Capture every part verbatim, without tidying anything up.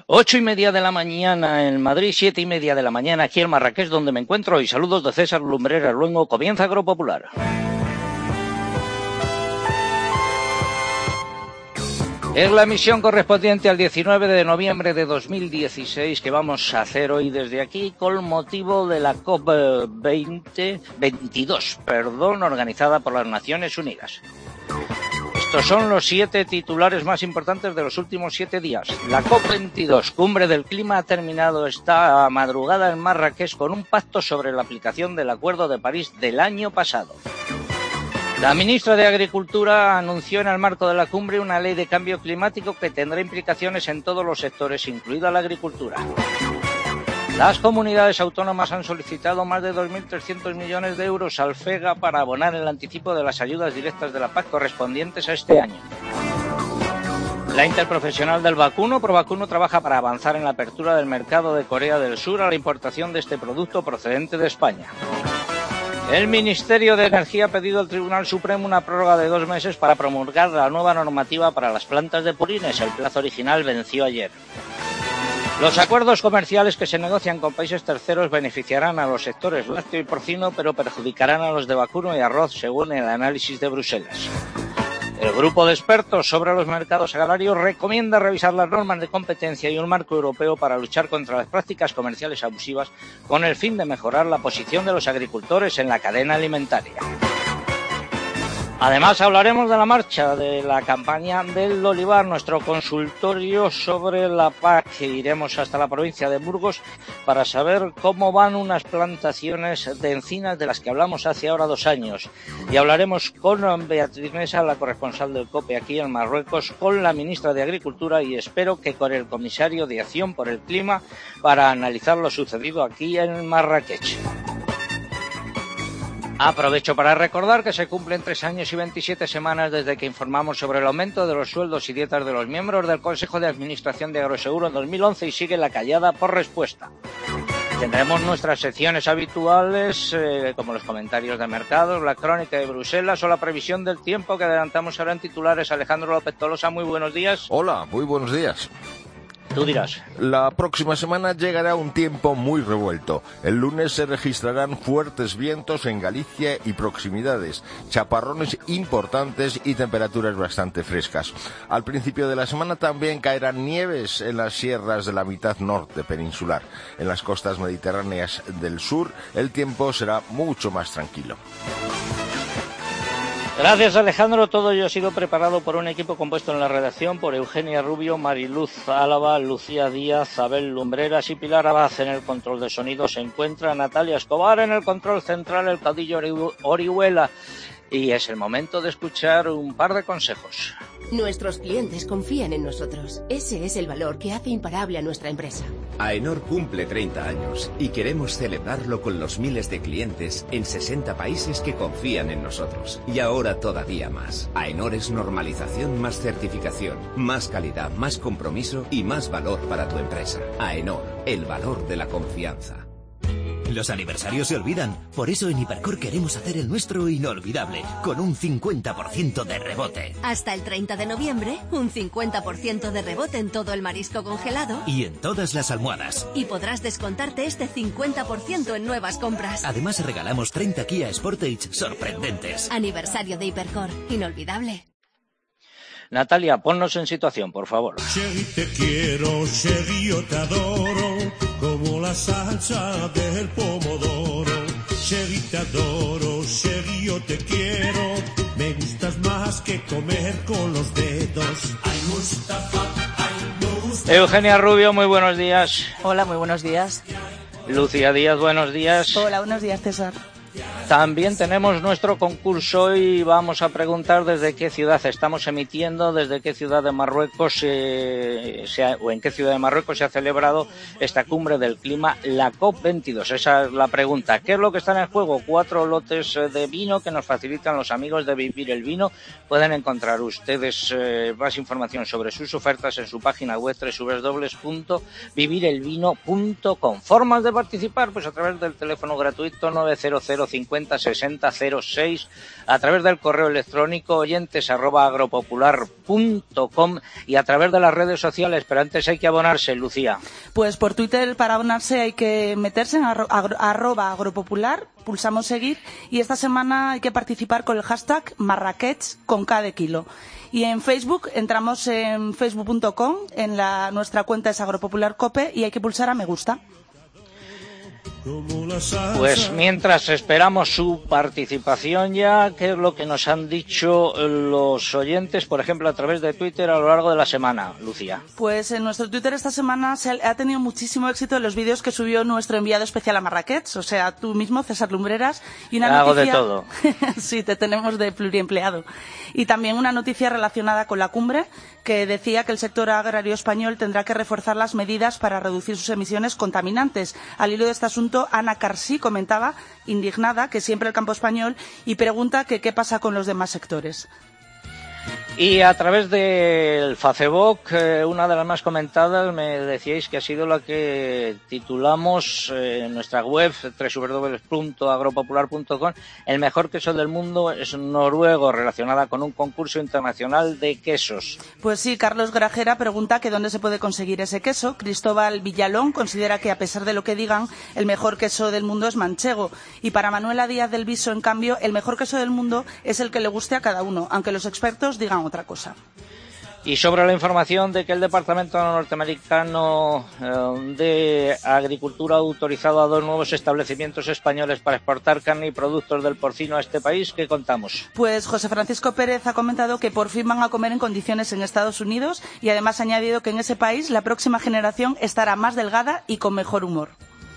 Ocho y media de la mañana en Madrid, siete y media de la mañana aquí en Marrakech, donde me encuentro, y saludos de César Lumbreras Luengo. Comienza Agropopular. Es la emisión correspondiente al diecinueve de noviembre de dos mil dieciséis que vamos a hacer hoy desde aquí con motivo de la COP veinte, veintidós, perdón, organizada por las Naciones Unidas. Estos son los siete titulares más importantes de los últimos siete días. La COP veintidós, Cumbre del Clima, ha terminado esta madrugada en Marrakech con un pacto sobre la aplicación del Acuerdo de París del año pasado. La ministra de Agricultura anunció en el marco de la cumbre una ley de cambio climático que tendrá implicaciones en todos los sectores, incluida la agricultura. Las comunidades autónomas han solicitado más de dos mil trescientos millones de euros al FEGA para abonar el anticipo de las ayudas directas de la P A C correspondientes a este año. La interprofesional del vacuno, Provacuno, trabaja para avanzar en la apertura del mercado de Corea del Sur a la importación de este producto procedente de España. El Ministerio de Energía ha pedido al Tribunal Supremo una prórroga de dos meses para promulgar la nueva normativa para las plantas de purines. El plazo original venció ayer. Los acuerdos comerciales que se negocian con países terceros beneficiarán a los sectores lácteo y porcino, pero perjudicarán a los de vacuno y arroz, según el análisis de Bruselas. El grupo de expertos sobre los mercados agrarios recomienda revisar las normas de competencia y un marco europeo para luchar contra las prácticas comerciales abusivas con el fin de mejorar la posición de los agricultores en la cadena alimentaria. Además, hablaremos de la marcha de la campaña del olivar, nuestro consultorio sobre la P A C. Iremos hasta la provincia de Burgos para saber cómo van unas plantaciones de encinas de las que hablamos hace ahora dos años. Y hablaremos con Beatriz Mesa, la corresponsal del COPE aquí en Marruecos, con la ministra de Agricultura y espero que con el comisario de Acción por el Clima para analizar lo sucedido aquí en Marrakech. Aprovecho para recordar que se cumplen tres años y veintisiete semanas desde que informamos sobre el aumento de los sueldos y dietas de los miembros del Consejo de Administración de Agroseguro en dos mil once y sigue la callada por respuesta. Tendremos nuestras secciones habituales, eh, como los comentarios de mercados, la crónica de Bruselas o la previsión del tiempo que adelantamos ahora en titulares. Alejandro López Tolosa, muy buenos días. Hola, muy buenos días. Tú dirás. La próxima semana llegará un tiempo muy revuelto. El lunes se registrarán fuertes vientos en Galicia y proximidades, chaparrones importantes y temperaturas bastante frescas. Al principio de la semana también caerán nieves en las sierras de la mitad norte peninsular. En las costas mediterráneas del sur el tiempo será mucho más tranquilo. Gracias, Alejandro. Todo ello ha sido preparado por un equipo compuesto en la redacción por Eugenia Rubio, Mariluz Álava, Lucía Díaz, Abel Lumbreras y Pilar Abad. En el control de sonido se encuentra Natalia Escobar, en el control central el caudillo Orihuela. Y es el momento de escuchar un par de consejos. Nuestros clientes confían en nosotros. Ese es el valor que hace imparable a nuestra empresa. AENOR cumple treinta años y queremos celebrarlo con los miles de clientes en sesenta países que confían en nosotros. Y ahora todavía más. AENOR es normalización más certificación, más calidad, más compromiso y más valor para tu empresa. AENOR, el valor de la confianza. Los aniversarios se olvidan, por eso en Hipercor queremos hacer el nuestro inolvidable, con un cincuenta por ciento de rebote. Hasta el treinta de noviembre, un cincuenta por ciento de rebote en todo el marisco congelado. Y en todas las almohadas. Y podrás descontarte este cincuenta por ciento en nuevas compras. Además regalamos treinta Kia Sportage sorprendentes. Aniversario de Hipercor, inolvidable. Natalia, ponnos en situación, por favor. Sherry, te quiero, Sherry, yo te adoro, como la salsa del pomodoro. Sherry, te adoro, Sherry, yo te quiero, me gustas más que comer con los dedos. Ay, Mustafa, ay, Mustafa. Eugenia Rubio, muy buenos días. Hola, muy buenos días. Lucía Díaz, buenos días. Hola, buenos días, César. También tenemos nuestro concurso y vamos a preguntar desde qué ciudad estamos emitiendo, desde qué ciudad de Marruecos eh, se ha, o en qué ciudad de Marruecos se ha celebrado esta cumbre del clima, la COP veintidós. Esa es la pregunta. ¿Qué es lo que está en el juego? Cuatro lotes de vino que nos facilitan los amigos de Vivir el Vino. Pueden encontrar ustedes eh, más información sobre sus ofertas en su página web doble u doble u doble u punto vivir el vino punto com. Formas de participar, pues a través del teléfono gratuito nueve cero cero cincuenta cincuenta sesenta cero seis, a través del correo electrónico oyentes arroba agropopular punto com y a través de las redes sociales. Pero antes hay que abonarse, Lucía. Pues por Twitter, para abonarse hay que meterse en arro, agro, arroba agropopular, pulsamos seguir, y esta semana hay que participar con el hashtag Marrakech con K de kilo. Y en Facebook, entramos en facebook punto com, en la, nuestra cuenta es Agropopular Cope, y hay que pulsar a me gusta. Pues mientras esperamos su participación ya, ¿qué es lo que nos han dicho los oyentes, por ejemplo, a través de Twitter a lo largo de la semana, Lucía? Pues en nuestro Twitter esta semana se ha tenido muchísimo éxito en los vídeos que subió nuestro enviado especial a Marrakech, o sea, tú mismo, César Lumbreras, y una Hago noticia... de todo. Sí, te tenemos de pluriempleado. Y también una noticia relacionada con la cumbre, que decía que el sector agrario español tendrá que reforzar las medidas para reducir sus emisiones contaminantes. Al hilo de este asunto, Ana Carsí comentaba, indignada, que siempre el campo español, y pregunta que qué pasa con los demás sectores. Y a través del Facebook, eh, una de las más comentadas, me decíais que ha sido la que titulamos eh, en nuestra web, doble u doble u doble u punto agropopular punto com, el mejor queso del mundo es noruego, relacionada con un concurso internacional de quesos. Pues sí, Carlos Grajera pregunta que dónde se puede conseguir ese queso. Cristóbal Villalón considera que, a pesar de lo que digan, el mejor queso del mundo es manchego. Y para Manuela Díaz del Viso, en cambio, el mejor queso del mundo es el que le guste a cada uno, aunque los expertos digan otra cosa. Y sobre la información de que el Departamento Norteamericano eh, de Agricultura ha autorizado a dos nuevos establecimientos españoles para exportar carne y productos del porcino a este país, ¿qué contamos? Pues José Francisco Pérez ha comentado que por fin van a comer en condiciones en Estados Unidos, y además ha añadido que en ese país la próxima generación estará más delgada y con mejor humor.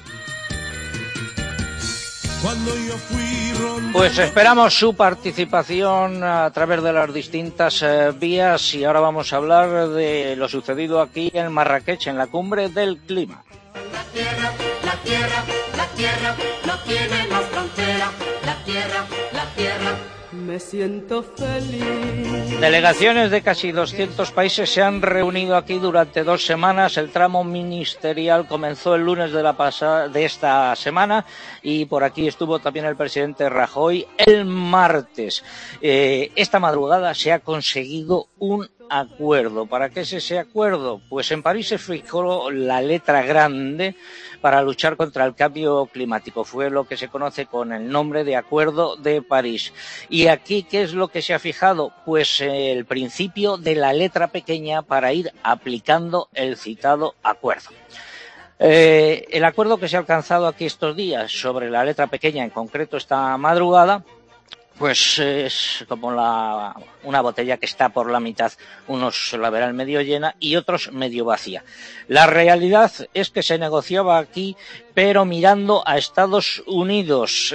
Pues esperamos su participación a través de las distintas eh, vías, y ahora vamos a hablar de lo sucedido aquí en Marrakech, en la cumbre del clima. La tierra, la tierra, la tierra no tiene más frontera. La tierra, la tierra. Me siento feliz. Delegaciones de casi doscientos países se han reunido aquí durante dos semanas. El tramo ministerial comenzó el lunes de, la pasada, de esta semana, y por aquí estuvo también el presidente Rajoy el martes. Eh, esta madrugada se ha conseguido un acuerdo. ¿Para qué es ese acuerdo? Pues en París se fijó la letra grande para luchar contra el cambio climático. Fue lo que se conoce con el nombre de Acuerdo de París. Y aquí, ¿qué es lo que se ha fijado? Pues eh, el principio de la letra pequeña para ir aplicando el citado acuerdo. Eh, el acuerdo que se ha alcanzado aquí estos días sobre la letra pequeña, en concreto esta madrugada, pues es como la, una botella que está por la mitad, unos la verán medio llena y otros medio vacía. La realidad es que se negociaba aquí, pero mirando a Estados Unidos.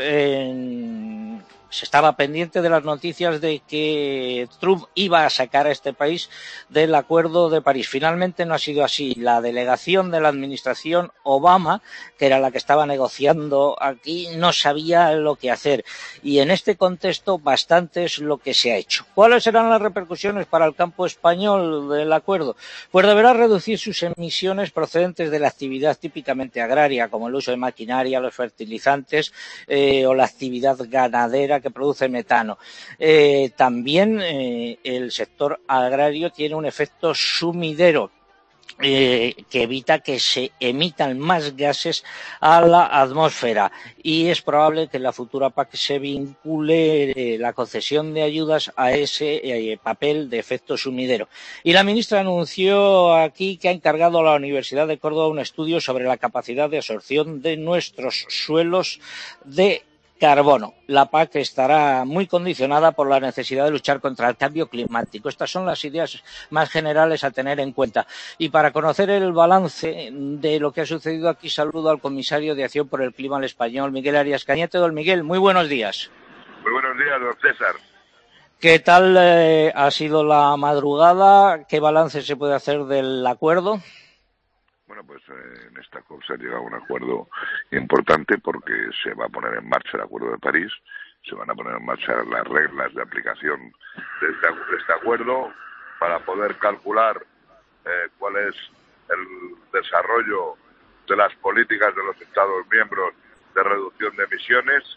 En... Se estaba pendiente de las noticias de que Trump iba a sacar a este país del Acuerdo de París. Finalmente no ha sido así. La delegación de la administración Obama, que era la que estaba negociando aquí, no sabía lo que hacer. Y en este contexto bastante es lo que se ha hecho. ¿Cuáles serán las repercusiones para el campo español del acuerdo? Pues deberá reducir sus emisiones procedentes de la actividad típicamente agraria, como el uso de maquinaria, los fertilizantes eh, o la actividad ganadera que produce metano. Eh, también eh, el sector agrario tiene un efecto sumidero eh, que evita que se emitan más gases a la atmósfera, y es probable que en la futura P A C se vincule eh, la concesión de ayudas a ese eh, papel de efecto sumidero. Y la ministra anunció aquí que ha encargado a la Universidad de Córdoba un estudio sobre la capacidad de absorción de nuestros suelos de carbono. La P A C estará muy condicionada por la necesidad de luchar contra el cambio climático. Estas son las ideas más generales a tener en cuenta. Y para conocer el balance de lo que ha sucedido aquí, saludo al comisario de Acción por el Clima, el español, Miguel Arias Cañete. Don Miguel, muy buenos días. Muy buenos días, don César. ¿Qué tal eh, ha sido la madrugada? ¿Qué balance se puede hacer del acuerdo? Bueno, pues eh, en esta COP se ha llegado a un acuerdo importante porque se va a poner en marcha el Acuerdo de París, se van a poner en marcha las reglas de aplicación de este, de este acuerdo para poder calcular eh, cuál es el desarrollo de las políticas de los Estados miembros de reducción de emisiones.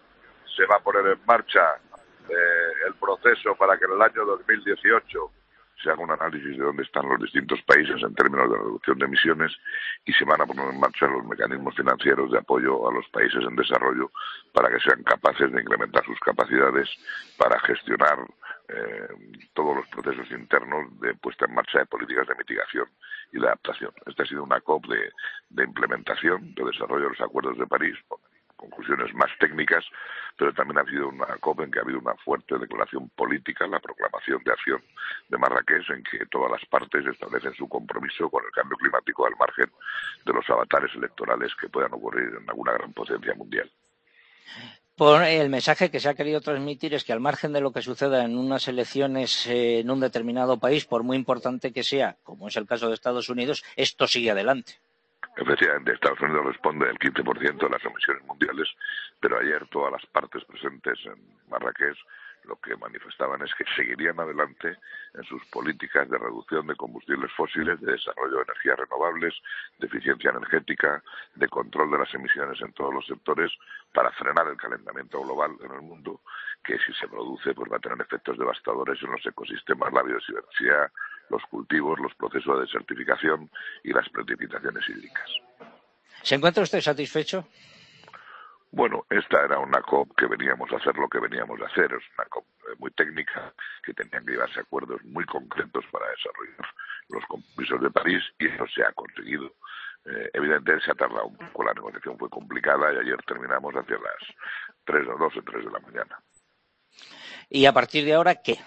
se va a poner en marcha eh, el proceso para que en el año dos mil dieciocho se haga un análisis de dónde están los distintos países en términos de reducción de emisiones y se van a poner en marcha los mecanismos financieros de apoyo a los países en desarrollo para que sean capaces de incrementar sus capacidades para gestionar eh, todos los procesos internos de puesta en marcha de políticas de mitigación y de adaptación. Esta ha sido una COP de, de implementación, de desarrollo de los acuerdos de París, con conclusiones más técnicas, pero también ha sido una COP en que ha habido una fuerte declaración política, la proclamación de acción de Marrakech, en que todas las partes establecen su compromiso con el cambio climático al margen de los avatares electorales que puedan ocurrir en alguna gran potencia mundial. Por el mensaje que se ha querido transmitir es que al margen de lo que suceda en unas elecciones eh, en un determinado país, por muy importante que sea, como es el caso de Estados Unidos, esto sigue adelante. Efectivamente, Estados Unidos responde del quince por ciento de las emisiones mundiales, pero ayer todas las partes presentes en Marrakech lo que manifestaban es que seguirían adelante en sus políticas de reducción de combustibles fósiles, de desarrollo de energías renovables, de eficiencia energética, de control de las emisiones en todos los sectores para frenar el calentamiento global en el mundo, que si se produce pues va a tener efectos devastadores en los ecosistemas, la biodiversidad, los cultivos, los procesos de desertificación y las precipitaciones hídricas. ¿Se encuentra usted satisfecho? Bueno, esta era una COP que veníamos a hacer lo que veníamos a hacer. Es una COP muy técnica, que tenían que llevarse acuerdos muy concretos para desarrollar los compromisos de París, y eso se ha conseguido. Eh, evidentemente se ha tardado un poco, la negociación fue complicada y ayer terminamos hacia las tres o dos o tres de la mañana. ¿Y a partir de ahora qué?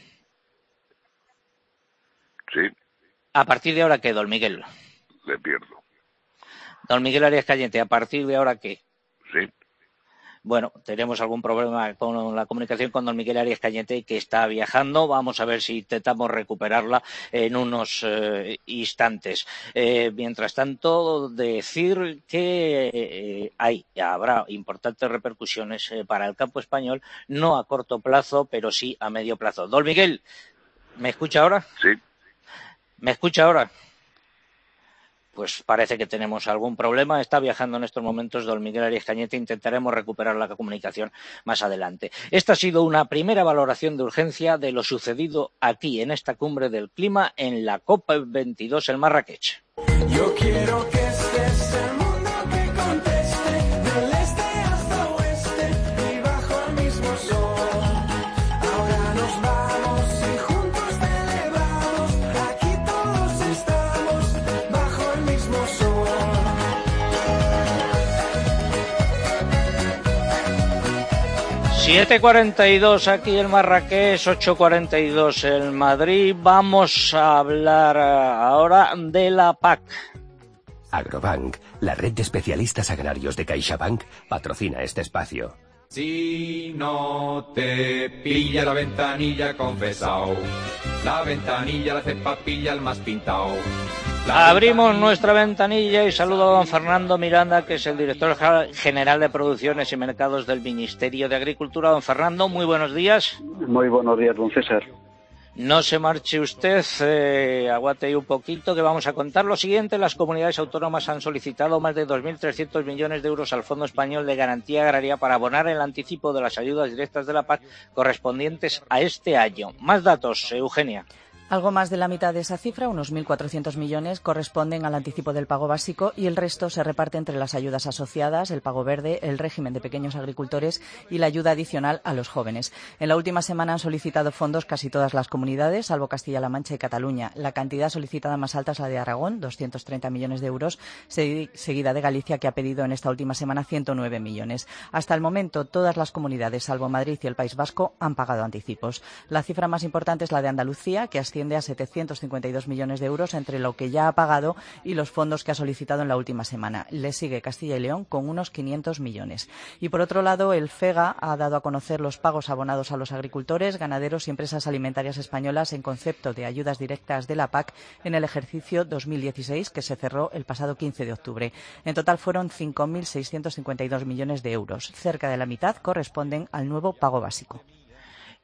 Sí. ¿A partir de ahora qué, don Miguel? Le pierdo. Don Miguel Arias Cañete, ¿a partir de ahora qué? Sí. Bueno, tenemos algún problema con la comunicación con don Miguel Arias Cañete, que está viajando. Vamos a ver si intentamos recuperarla en unos eh, instantes. Eh, mientras tanto, decir que eh, hay, habrá importantes repercusiones eh, para el campo español, no a corto plazo, pero sí a medio plazo. Don Miguel, ¿me escucha ahora? Sí. ¿Me escucha ahora? Pues parece que tenemos algún problema. Está viajando en estos momentos don Miguel Arias Cañete. Intentaremos recuperar la comunicación más adelante. Esta ha sido una primera valoración de urgencia de lo sucedido aquí en esta cumbre del clima en la COP veintidós en Marrakech. Yo quiero que estés el mundo que conteste, del este hasta oeste y bajo el mismo sol. Ahora nos vamos y juntos celebramos, aquí todos estamos bajo el mismo sol. siete cuarenta y dos aquí en Marrakech, ocho cuarenta y dos en Madrid. Vamos a hablar ahora de la P A C. Agrobank, la red de especialistas agrarios de CaixaBank, patrocina este espacio. Si no te pilla la ventanilla, confesao. La ventanilla la hace papilla el más pintao. Abrimos nuestra ventanilla y saludo a don Fernando Miranda, que es el director general de Producciones y Mercados del Ministerio de Agricultura. Don Fernando, muy buenos días. Muy buenos días, don César. No se marche usted, eh, aguante ahí un poquito, que vamos a contar lo siguiente. Las comunidades autónomas han solicitado más de dos mil trescientos millones de euros al Fondo Español de Garantía Agraria para abonar el anticipo de las ayudas directas de la P A C correspondientes a este año. Más datos, Eugenia. Algo más de la mitad de esa cifra, unos mil cuatrocientos millones, corresponden al anticipo del pago básico y el resto se reparte entre las ayudas asociadas, el pago verde, el régimen de pequeños agricultores y la ayuda adicional a los jóvenes. En la última semana han solicitado fondos casi todas las comunidades, salvo Castilla-La Mancha y Cataluña. La cantidad solicitada más alta es la de Aragón, doscientos treinta millones de euros, seguida de Galicia, que ha pedido en esta última semana ciento nueve millones. Hasta el momento, todas las comunidades, salvo Madrid y el País Vasco, han pagado anticipos. La cifra más importante es la de Andalucía, que asciende a setecientos cincuenta y dos millones de euros entre lo que ya ha pagado y los fondos que ha solicitado en la última semana. Le sigue Castilla y León con unos quinientos millones. Y por otro lado, el FEGA ha dado a conocer los pagos abonados a los agricultores, ganaderos y empresas alimentarias españolas en concepto de ayudas directas de la P A C en el ejercicio dos mil dieciséis, que se cerró el pasado quince de octubre. En total fueron cinco mil seiscientos cincuenta y dos millones de euros. Cerca de la mitad corresponden al nuevo pago básico.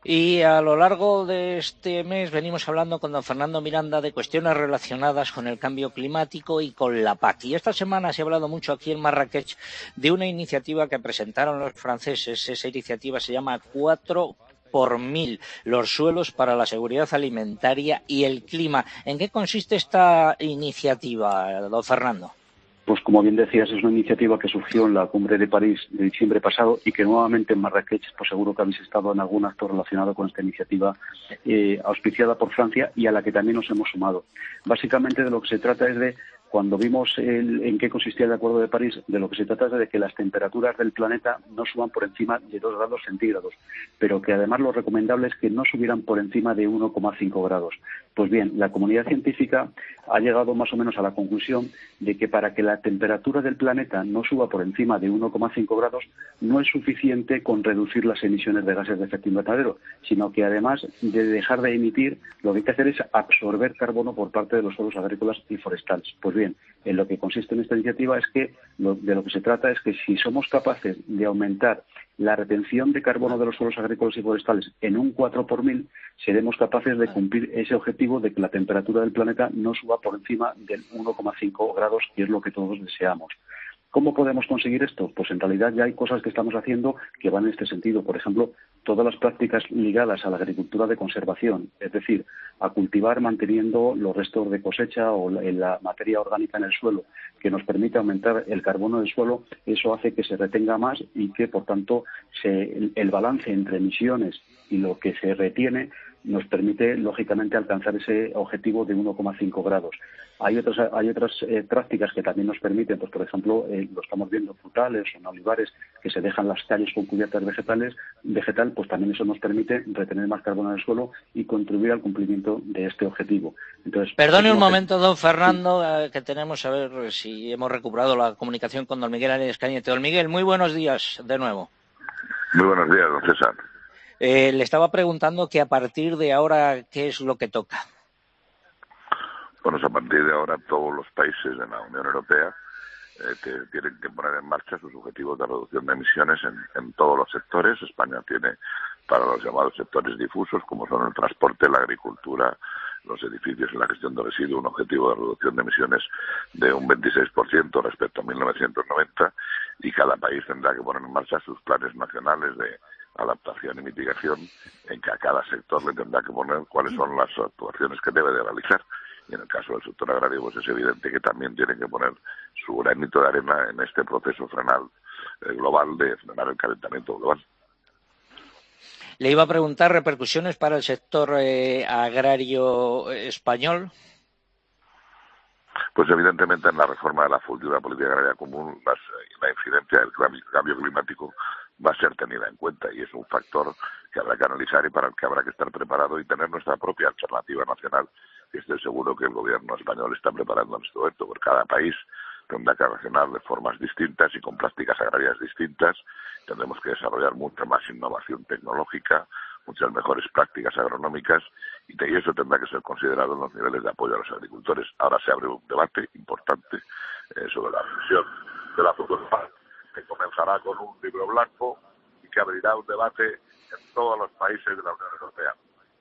Y a lo largo de este mes venimos hablando con don Fernando Miranda de cuestiones relacionadas con el cambio climático y con la P A C. Y esta semana se ha hablado mucho aquí en Marrakech de una iniciativa que presentaron los franceses. Esa iniciativa se llama cuatro por mil, los suelos para la seguridad alimentaria y el clima. ¿En qué consiste esta iniciativa, don Fernando? Pues como bien decías, es una iniciativa que surgió en la cumbre de París de diciembre pasado y que nuevamente en Marrakech, pues seguro que habéis estado en algún acto relacionado con esta iniciativa eh, auspiciada por Francia y a la que también nos hemos sumado. Básicamente de lo que se trata es de, cuando vimos el, en qué consistía el Acuerdo de París, de lo que se trata es de que las temperaturas del planeta no suban por encima de dos grados centígrados, pero que además lo recomendable es que no subieran por encima de uno coma cinco grados. Pues bien, la comunidad científica ha llegado más o menos a la conclusión de que para que la temperatura del planeta no suba por encima de uno coma cinco grados no es suficiente con reducir las emisiones de gases de efecto invernadero, sino que además de dejar de emitir, lo que hay que hacer es absorber carbono por parte de los suelos agrícolas y forestales. Pues bien, en lo que consiste en esta iniciativa es que lo, de lo que se trata es que si somos capaces de aumentar la retención de carbono de los suelos agrícolas y forestales en un cuatro por mil, seremos capaces de cumplir ese objetivo de que la temperatura del planeta no suba por encima del uno coma cinco grados, que es lo que todos deseamos. ¿Cómo podemos conseguir esto? Pues en realidad ya hay cosas que estamos haciendo que van en este sentido. Por ejemplo, todas las prácticas ligadas a la agricultura de conservación, es decir, a cultivar manteniendo los restos de cosecha o la, la materia orgánica en el suelo, que nos permite aumentar el carbono del suelo, eso hace que se retenga más y que, por tanto, se, el, el balance entre emisiones y lo que se retiene nos permite, lógicamente, alcanzar ese objetivo de uno coma cinco grados. Hay otras, hay otras eh, prácticas que también nos permiten, pues por ejemplo, eh, lo estamos viendo en frutales o en olivares, que se dejan las calles con cubiertas vegetales, vegetal, pues también eso nos permite retener más carbono en el suelo y contribuir al cumplimiento de este objetivo. Entonces, perdone un momento, don Fernando, eh, que tenemos a ver si hemos recuperado la comunicación con don Miguel Arias Cañete. Don Miguel, muy buenos días de nuevo. Muy buenos días, don César. Eh, le estaba preguntando que a partir de ahora, ¿qué es lo que toca? Bueno, a partir de ahora todos los países de la Unión Europea eh, que tienen que poner en marcha sus objetivos de reducción de emisiones en, en todos los sectores. España tiene para los llamados sectores difusos, como son el transporte, la agricultura, los edificios y la gestión de residuos, un objetivo de reducción de emisiones de un veintiséis por ciento respecto a mil novecientos noventa, y cada país tendrá que poner en marcha sus planes nacionales de adaptación y mitigación, en que a cada sector le tendrá que poner cuáles son las actuaciones que debe de realizar. Y en el caso del sector agrario, pues es evidente que también tiene que poner su granito de arena en este proceso frenal, eh, global de frenar el calentamiento global. Le iba a preguntar repercusiones para el sector eh, agrario español. Pues evidentemente en la reforma de la futura política agraria común las, la incidencia del cambio climático va a ser tenida en cuenta y es un factor que habrá que analizar y para el que habrá que estar preparado y tener nuestra propia alternativa nacional, que estoy seguro que el gobierno español está preparando en este momento, porque cada país tendrá que reaccionar de formas distintas y con prácticas agrarias distintas. Tendremos que desarrollar mucha más innovación tecnológica, muchas mejores prácticas agronómicas y eso tendrá que ser considerado en los niveles de apoyo a los agricultores. Ahora se abre un debate importante eh, sobre la revisión de la futura P A C, que comenzará con un libro blanco y que abrirá un debate en todos los países de la Unión Europea.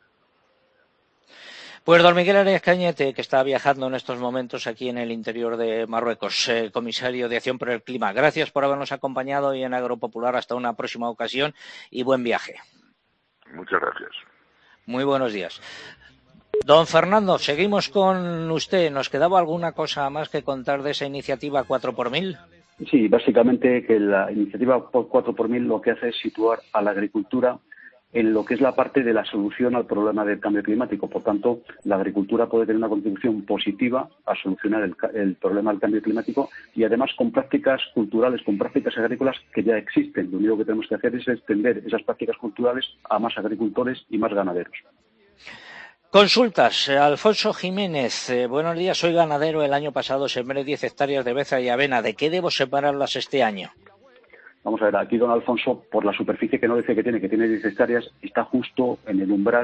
Pues don Miguel Arias Cañete, que está viajando en estos momentos aquí en el interior de Marruecos, eh, comisario de Acción por el Clima. Gracias por habernos acompañado hoy en Agropopular. Hasta una próxima ocasión y buen viaje. Muchas gracias. Muy buenos días. Don Fernando, seguimos con usted. ¿Nos quedaba alguna cosa más que contar de esa iniciativa cuatro por mil? Sí, básicamente que la iniciativa cuatro por mil lo que hace es situar a la agricultura en lo que es la parte de la solución al problema del cambio climático. Por tanto, la agricultura puede tener una contribución positiva a solucionar el, el problema del cambio climático y además con prácticas culturales, con prácticas agrícolas que ya existen. Lo único que tenemos que hacer es extender esas prácticas culturales a más agricultores y más ganaderos. Consultas. Alfonso Jiménez, eh, buenos días, soy ganadero. El año pasado sembré diez hectáreas de beza y avena. ¿De qué debo separarlas este año? Vamos a ver, aquí don Alfonso, por la superficie que no dice que tiene, que tiene diez hectáreas, está justo en el umbral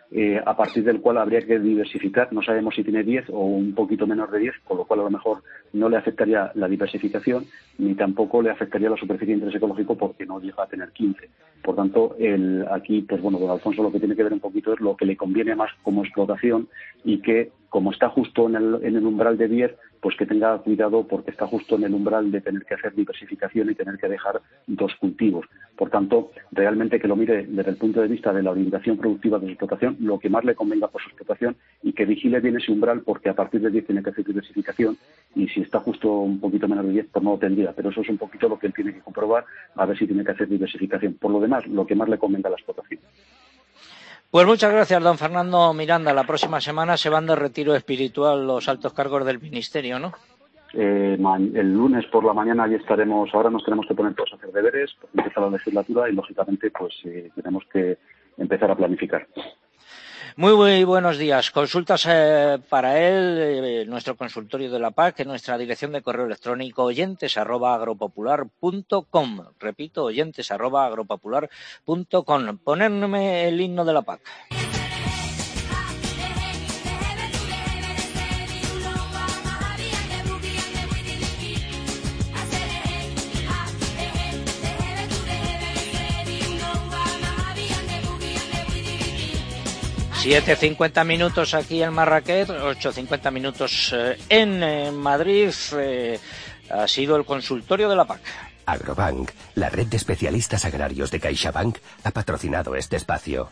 eh, a partir del cual habría que diversificar. No sabemos si tiene diez o un poquito menos de diez, con lo cual a lo mejor no le afectaría la diversificación ni tampoco le afectaría la superficie de interés ecológico porque no llega a tener quince. Por tanto, el, aquí, pues bueno, don Alfonso lo que tiene que ver un poquito es lo que le conviene más como explotación y que, como está justo en el, en el umbral de diez, pues que tenga cuidado porque está justo en el umbral de tener que hacer diversificación y tener que dejar dos cultivos. Por tanto, realmente que lo mire desde el punto de vista de la orientación productiva de su explotación, lo que más le convenga por su explotación y que vigile bien ese umbral porque a partir de diez tiene que hacer diversificación y si está justo un poquito menos de diez, pues no lo tendría. Pero eso es un poquito lo que él tiene que comprobar a ver si tiene que hacer diversificación. Por lo demás, lo que más le convenga a la explotación. Pues muchas gracias, don Fernando Miranda. La próxima semana se van de retiro espiritual los altos cargos del Ministerio, ¿no? Eh, el lunes por la mañana ya estaremos, ahora nos tenemos que poner todos a hacer deberes, porque empieza la legislatura y lógicamente pues eh, tenemos que empezar a planificar. Muy, muy buenos días. Consultas eh, para él, eh, nuestro consultorio de la P A C, en nuestra dirección de correo electrónico oyentes arroba agropopular punto com. Repito, oyentes arroba agropopular punto com. Ponerme el himno de la P A C. siete cincuenta minutos aquí en Marrakech, ocho cincuenta minutos eh, en eh, Madrid. Eh, ha sido el consultorio de la P A C. Agrobank, la red de especialistas agrarios de CaixaBank, ha patrocinado este espacio.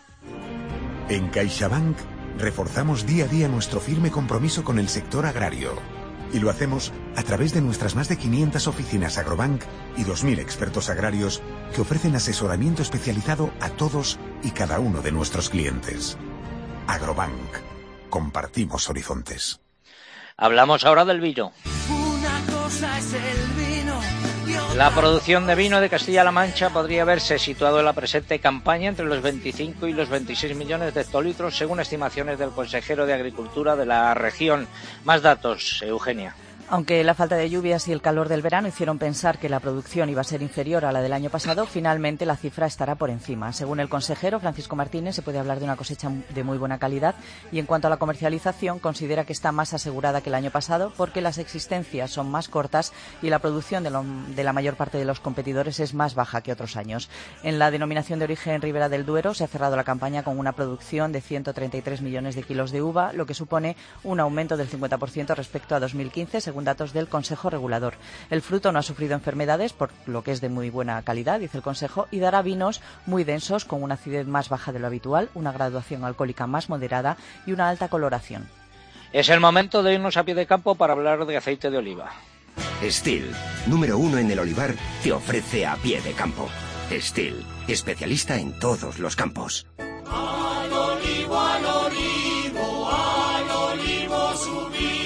En CaixaBank reforzamos día a día nuestro firme compromiso con el sector agrario. Y lo hacemos a través de nuestras más de quinientas oficinas Agrobank y dos mil expertos agrarios que ofrecen asesoramiento especializado a todos y cada uno de nuestros clientes. Agrobank. Compartimos horizontes. Hablamos ahora del vino. Una cosa es el vino. La producción de vino de Castilla-La Mancha podría haberse situado en la presente campaña entre los veinticinco y los veintiséis millones de hectolitros, según estimaciones del consejero de Agricultura de la región. Más datos, Eugenia. Aunque la falta de lluvias y el calor del verano hicieron pensar que la producción iba a ser inferior a la del año pasado, finalmente la cifra estará por encima. Según el consejero Francisco Martínez, se puede hablar de una cosecha de muy buena calidad y en cuanto a la comercialización, considera que está más asegurada que el año pasado porque las existencias son más cortas y la producción de, lo, de la mayor parte de los competidores es más baja que otros años. En la denominación de origen Ribera del Duero se ha cerrado la campaña con una producción de ciento treinta y tres millones de kilos de uva, lo que supone un aumento del cincuenta por ciento respecto a dos mil quince, según datos del Consejo Regulador. El fruto no ha sufrido enfermedades, por lo que es de muy buena calidad, dice el Consejo, y dará vinos muy densos con una acidez más baja de lo habitual, una graduación alcohólica más moderada y una alta coloración. Es el momento de irnos a pie de campo para hablar de aceite de oliva. Stihl, número uno en el olivar, te ofrece a pie de campo. Stihl, especialista en todos los campos. Al olivo, al olivo, al olivo subí.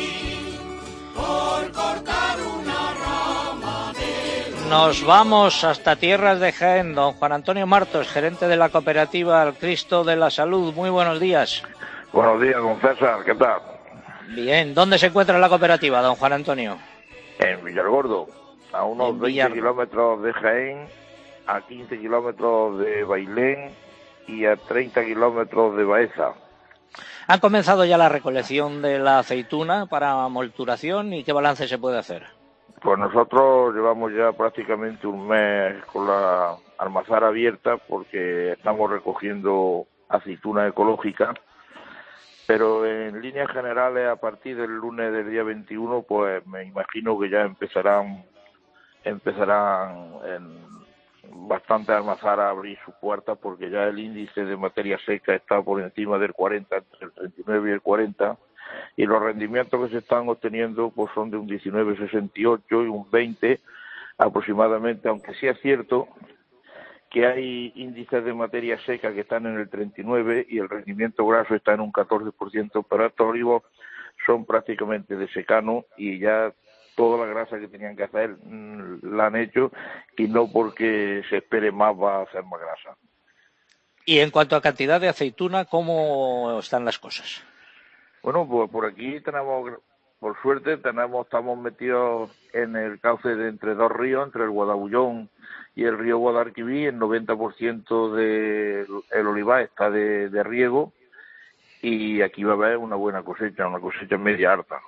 Por cortar una rama de... Nos vamos hasta tierras de Jaén. Don Juan Antonio Martos, gerente de la cooperativa El Cristo de la Salud. Muy buenos días. Buenos días, don César. ¿Qué tal? Bien. ¿Dónde se encuentra la cooperativa, don Juan Antonio? En Villargordo, a unos En veinte Villar... kilómetros de Jaén, a quince kilómetros de Bailén y a treinta kilómetros de Baeza. ¿Han comenzado ya la recolección de la aceituna para molturación y qué balance se puede hacer? Pues nosotros llevamos ya prácticamente un mes con la almazara abierta porque estamos recogiendo aceituna ecológica, pero en líneas generales a partir del lunes del día veintiuno pues me imagino que ya empezarán empezarán en bastante almazaras a abrir sus puertas porque ya el índice de materia seca está por encima del cuarenta, entre el treinta y nueve y el cuarenta, y los rendimientos que se están obteniendo pues son de un diecinueve coma sesenta y ocho y un veinte aproximadamente, aunque sí es cierto que hay índices de materia seca que están en el treinta y nueve y el rendimiento graso está en un catorce por ciento, pero estos olivos son prácticamente de secano y ya toda la grasa que tenían que hacer mmm, la han hecho y no porque se espere más va a hacer más grasa. Y en cuanto a cantidad de aceituna, ¿cómo están las cosas? Bueno, pues por aquí tenemos por suerte tenemos, estamos metidos en el cauce de entre dos ríos, entre el Guadabullón y el río Guadalquivir. El noventa por ciento del olivar está de, de riego y aquí va a haber una buena cosecha, una cosecha media alta.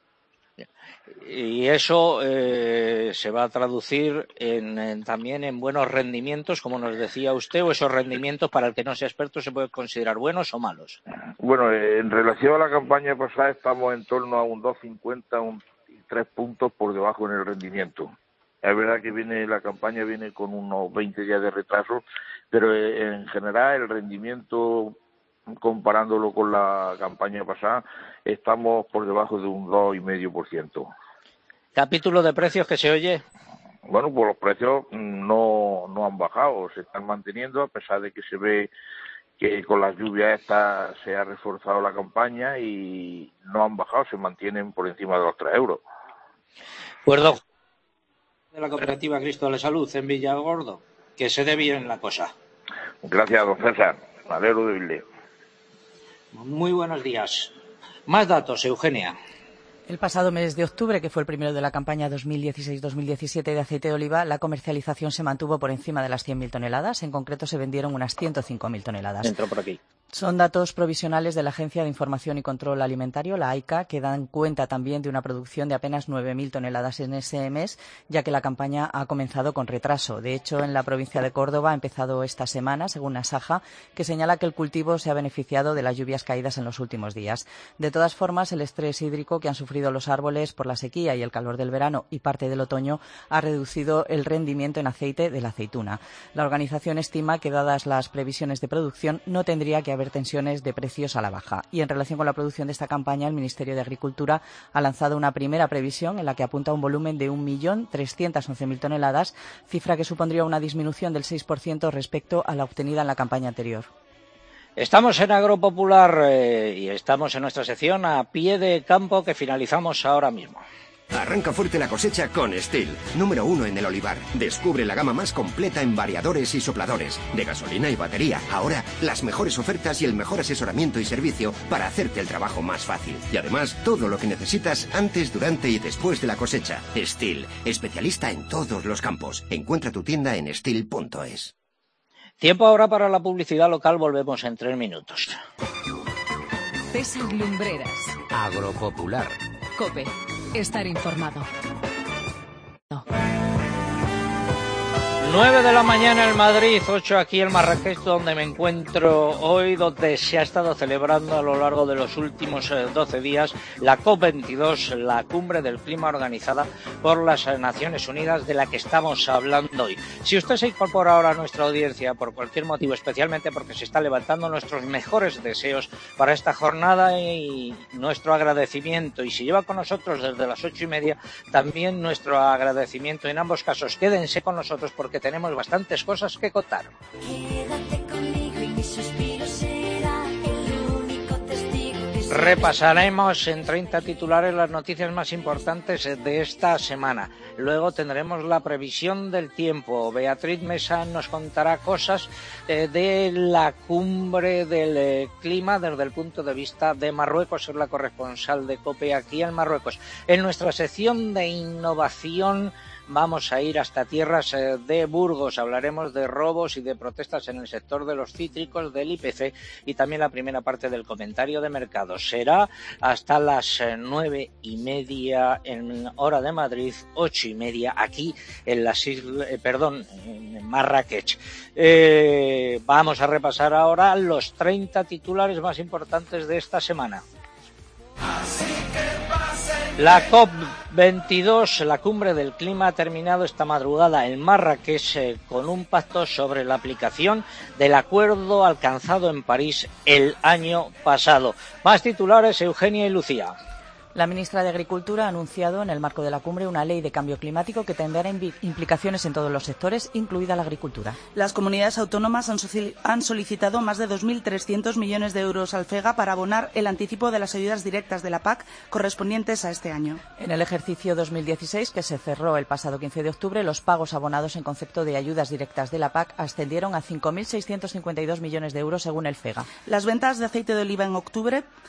Y eso eh, se va a traducir en, en, también en buenos rendimientos, como nos decía usted, o esos rendimientos, para el que no sea experto, se pueden considerar buenos o malos. Bueno, en relación a la campaña pasada estamos en torno a un dos cincuenta, un tres puntos por debajo en el rendimiento. Es verdad que viene la campaña viene con unos veinte días de retraso, pero en general el rendimiento, comparándolo con la campaña pasada, estamos por debajo de un dos coma cinco por ciento. ¿Capítulo de precios que se oye? Bueno, pues los precios no, no han bajado, se están manteniendo, a pesar de que se ve que con las lluvias estas se ha reforzado la campaña y no han bajado, se mantienen por encima de los tres euros. Acuerdo de la cooperativa Cristo de la Salud en Villargordo, que se dé bien la cosa. Gracias, don César, me alegro de oírle. Muy buenos días. Más datos, Eugenia. El pasado mes de octubre, que fue el primero de la campaña dos mil dieciséis dos mil diecisiete de aceite de oliva, la comercialización se mantuvo por encima de las cien mil toneladas. En concreto, se vendieron unas ciento cinco mil toneladas. Entro por aquí. Son datos provisionales de la Agencia de Información y Control Alimentario, la AICA, que dan cuenta también de una producción de apenas nueve mil toneladas en ese mes, ya que la campaña ha comenzado con retraso. De hecho, en la provincia de Córdoba ha empezado esta semana, según Asaja, que señala que el cultivo se ha beneficiado de las lluvias caídas en los últimos días. De todas formas, el estrés hídrico que han sufrido los árboles por la sequía y el calor del verano y parte del otoño ha reducido el rendimiento en aceite de la aceituna. La organización estima que, dadas las previsiones de producción, no tendría que haber tensiones de precios a la baja. Y en relación con la producción de esta campaña, el Ministerio de Agricultura ha lanzado una primera previsión en la que apunta a un volumen de un millón trescientas once mil toneladas, cifra que supondría una disminución del seis por ciento respecto a la obtenida en la campaña anterior. Estamos en Agropopular eh, y estamos en nuestra sección a pie de campo que finalizamos ahora mismo. Arranca fuerte la cosecha con Stihl, número uno en el olivar. Descubre la gama más completa en variadores y sopladores, de gasolina y batería. Ahora, las mejores ofertas y el mejor asesoramiento y servicio para hacerte el trabajo más fácil. Y además, todo lo que necesitas antes, durante y después de la cosecha. Stihl, especialista en todos los campos. Encuentra tu tienda en stihl punto es. Tiempo ahora para la publicidad local, volvemos en tres minutos. César Lumbreras. Agropopular. COPE. Estar informado. No. nueve de la mañana en Madrid, ocho aquí en Marrakech, donde me encuentro hoy, donde se ha estado celebrando a lo largo de los últimos doce días la COP veintidós, la cumbre del clima organizada por las Naciones Unidas, de la que estamos hablando hoy. Si usted se incorpora ahora a nuestra audiencia por cualquier motivo, especialmente porque se está levantando, nuestros mejores deseos para esta jornada y nuestro agradecimiento. Y si lleva con nosotros desde las ocho y media, también nuestro agradecimiento. En ambos casos, quédense con nosotros porque tenemos bastantes cosas que contar. Quédate conmigo y mi suspiro será el único testigo que se... Repasaremos en treinta titulares las noticias más importantes de esta semana. Luego tendremos la previsión del tiempo. Beatriz Mesa nos contará cosas eh, de la cumbre del eh, clima desde el punto de vista de Marruecos. Es la corresponsal de COPE aquí en Marruecos. En nuestra sección de innovación vamos a ir hasta tierras de Burgos. Hablaremos de robos y de protestas en el sector de los cítricos, del I P C y también la primera parte del comentario de mercado. Será hasta las nueve y media en hora de Madrid, ocho y media aquí en las islas, eh, perdón, en Marrakech. Eh, vamos a repasar ahora los treinta titulares más importantes de esta semana. La COP veintidós, la cumbre del clima, ha terminado esta madrugada en Marrakech eh, con un pacto sobre la aplicación del acuerdo alcanzado en París el año pasado. Más titulares, Eugenia y Lucía. La ministra de Agricultura ha anunciado en el marco de la cumbre una ley de cambio climático que tendrá implicaciones en todos los sectores, incluida la agricultura. Las comunidades autónomas han solicitado más de dos mil trescientos millones de euros al FEGA para abonar el anticipo de las ayudas directas de la P A C correspondientes a este año. En el ejercicio dos mil dieciséis, que se cerró el pasado quince de octubre, los pagos abonados en concepto de ayudas directas de la P A C ascendieron a cinco mil seiscientos cincuenta y dos millones de euros según el FEGA. Las ventas de aceite de oliva en octubre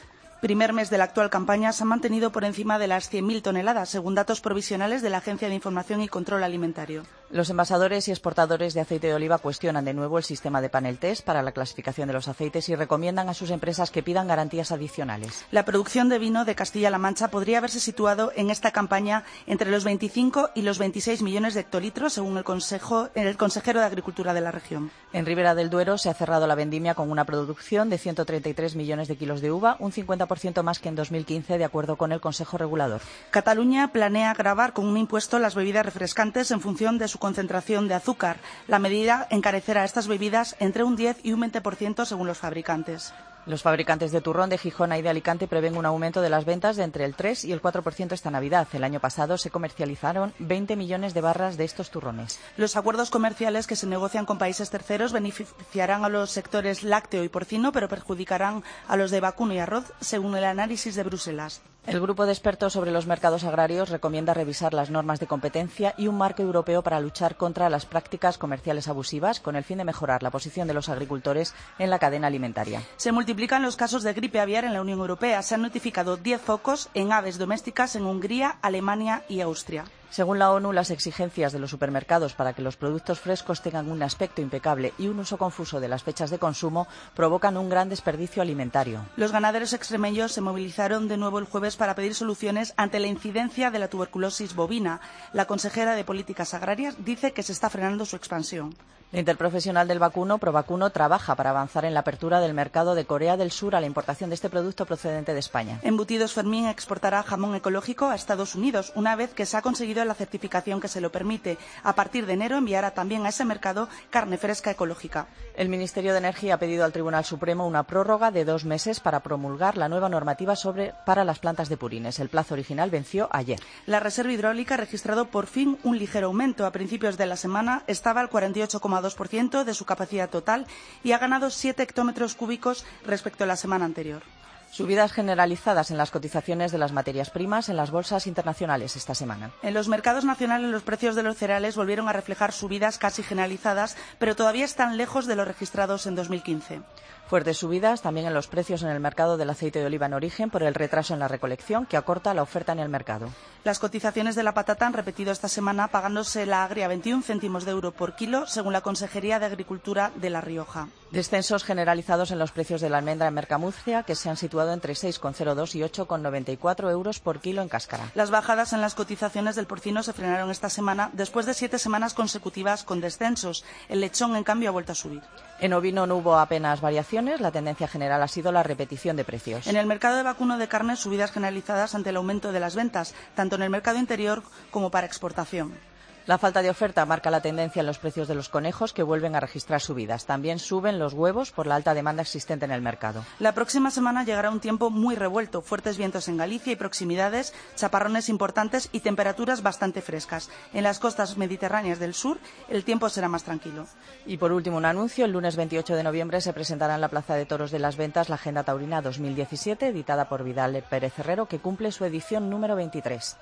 primer mes de la actual campaña se han mantenido por encima de las cien mil toneladas, según datos provisionales de la Agencia de Información y Control Alimentario. Los envasadores y exportadores de aceite de oliva cuestionan de nuevo el sistema de panel test para la clasificación de los aceites y recomiendan a sus empresas que pidan garantías adicionales. La producción de vino de Castilla-La Mancha podría haberse situado en esta campaña entre los veinticinco y los veintiséis millones de hectolitros, según el, consejo, el consejero de Agricultura de la región. En Ribera del Duero se ha cerrado la vendimia con una producción de ciento treinta y tres millones de kilos de uva, un cincuenta por ciento más que en dos mil quince, de acuerdo con el Consejo Regulador. Cataluña planea gravar con un impuesto las bebidas refrescantes en función de su concentración de azúcar. La medida encarecerá estas bebidas entre un diez y un veinte por ciento según los fabricantes. Los fabricantes de turrón de Gijona y de Alicante prevén un aumento de las ventas de entre el tres y el cuatro por ciento esta Navidad. El año pasado se comercializaron veinte millones de barras de estos turrones. Los acuerdos comerciales que se negocian con países terceros beneficiarán a los sectores lácteo y porcino, pero perjudicarán a los de vacuno y arroz, según el análisis de Bruselas. El grupo de expertos sobre los mercados agrarios recomienda revisar las normas de competencia y un marco europeo para luchar contra las prácticas comerciales abusivas, con el fin de mejorar la posición de los agricultores en la cadena alimentaria. Se multiplican los casos de gripe aviar en la Unión Europea. Se han notificado diez focos en aves domésticas en Hungría, Alemania y Austria. Según la ONU, las exigencias de los supermercados para que los productos frescos tengan un aspecto impecable y un uso confuso de las fechas de consumo provocan un gran desperdicio alimentario. Los ganaderos extremeños se movilizaron de nuevo el jueves para pedir soluciones ante la incidencia de la tuberculosis bovina. La consejera de Políticas Agrarias dice que se está frenando su expansión. La interprofesional del vacuno, Provacuno, trabaja para avanzar en la apertura del mercado de Corea del Sur a la importación de este producto procedente de España. Embutidos Fermín exportará jamón ecológico a Estados Unidos, una vez que se ha conseguido la certificación que se lo permite. A partir de enero enviará también a ese mercado carne fresca ecológica. El Ministerio de Energía ha pedido al Tribunal Supremo una prórroga de dos meses para promulgar la nueva normativa sobre para las plantas de purines. El plazo original venció ayer. La reserva hidráulica ha registrado por fin un ligero aumento. A principios de la semana estaba al cuarenta y ocho coma dos por ciento de su capacidad total y ha ganado siete hectómetros cúbicos respecto a la semana anterior. Subidas generalizadas en las cotizaciones de las materias primas en las bolsas internacionales esta semana. En los mercados nacionales los precios de los cereales volvieron a reflejar subidas casi generalizadas, pero todavía están lejos de los registrados en dos mil quince. Fuertes subidas también en los precios en el mercado del aceite de oliva en origen por el retraso en la recolección que acorta la oferta en el mercado. Las cotizaciones de la patata han repetido esta semana, pagándose la agria veintiún céntimos de euro por kilo, según la Consejería de Agricultura de La Rioja. Descensos generalizados en los precios de la almendra en Mercamurcia, que se han situado entre seis coma cero dos y ocho coma noventa y cuatro euros por kilo en cáscara. Las bajadas en las cotizaciones del porcino se frenaron esta semana después de siete semanas consecutivas con descensos. El lechón, en cambio, ha vuelto a subir. En ovino no hubo apenas variaciones. La tendencia general ha sido la repetición de precios. En el mercado de vacuno de carne, subidas generalizadas ante el aumento de las ventas, tanto en el mercado interior como para exportación. La falta de oferta marca la tendencia en los precios de los conejos, que vuelven a registrar subidas. También suben los huevos por la alta demanda existente en el mercado. La próxima semana llegará un tiempo muy revuelto, fuertes vientos en Galicia y proximidades, chaparrones importantes y temperaturas bastante frescas. En las costas mediterráneas del sur el tiempo será más tranquilo. Y por último, un anuncio. El lunes veintiocho de noviembre se presentará en la Plaza de Toros de las Ventas la Agenda Taurina dos mil diecisiete, editada por Vidal Pérez Herrero, que cumple su edición número veintitrés.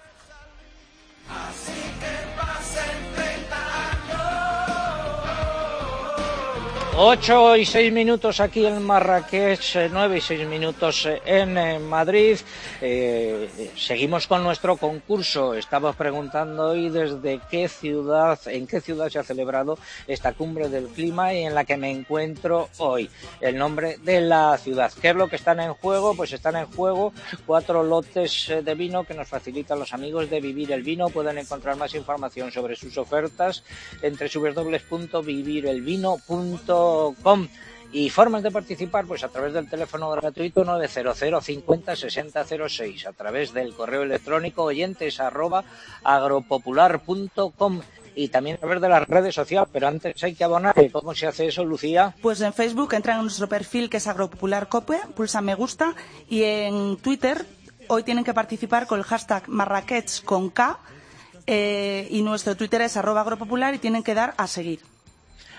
Así que pasen treinta Ocho y seis minutos aquí en Marrakech, nueve y seis minutos en Madrid. Eh, seguimos con nuestro concurso. Estamos preguntando hoy desde qué ciudad, en qué ciudad se ha celebrado esta cumbre del clima y en la que me encuentro hoy. El nombre de la ciudad. ¿Qué es lo que están en juego? Pues están en juego cuatro lotes de vino que nos facilitan los amigos de Vivir el Vino. Pueden encontrar más información sobre sus ofertas en doble u doble u doble u punto vivir el vino punto com. Y formas de participar, pues a través del teléfono gratuito nueve cero cero cincuenta sesenta cero seis, a través del correo electrónico oyentes arroba agropopular punto com y también a través de las redes sociales. Pero antes hay que abonar. ¿Cómo se hace eso, Lucía? Pues en Facebook entran en nuestro perfil, que es Agropopular Cope, pulsa me gusta, y en Twitter hoy tienen que participar con el hashtag Marrakech con K, eh, y nuestro Twitter es arroba agropopular y tienen que dar a seguir.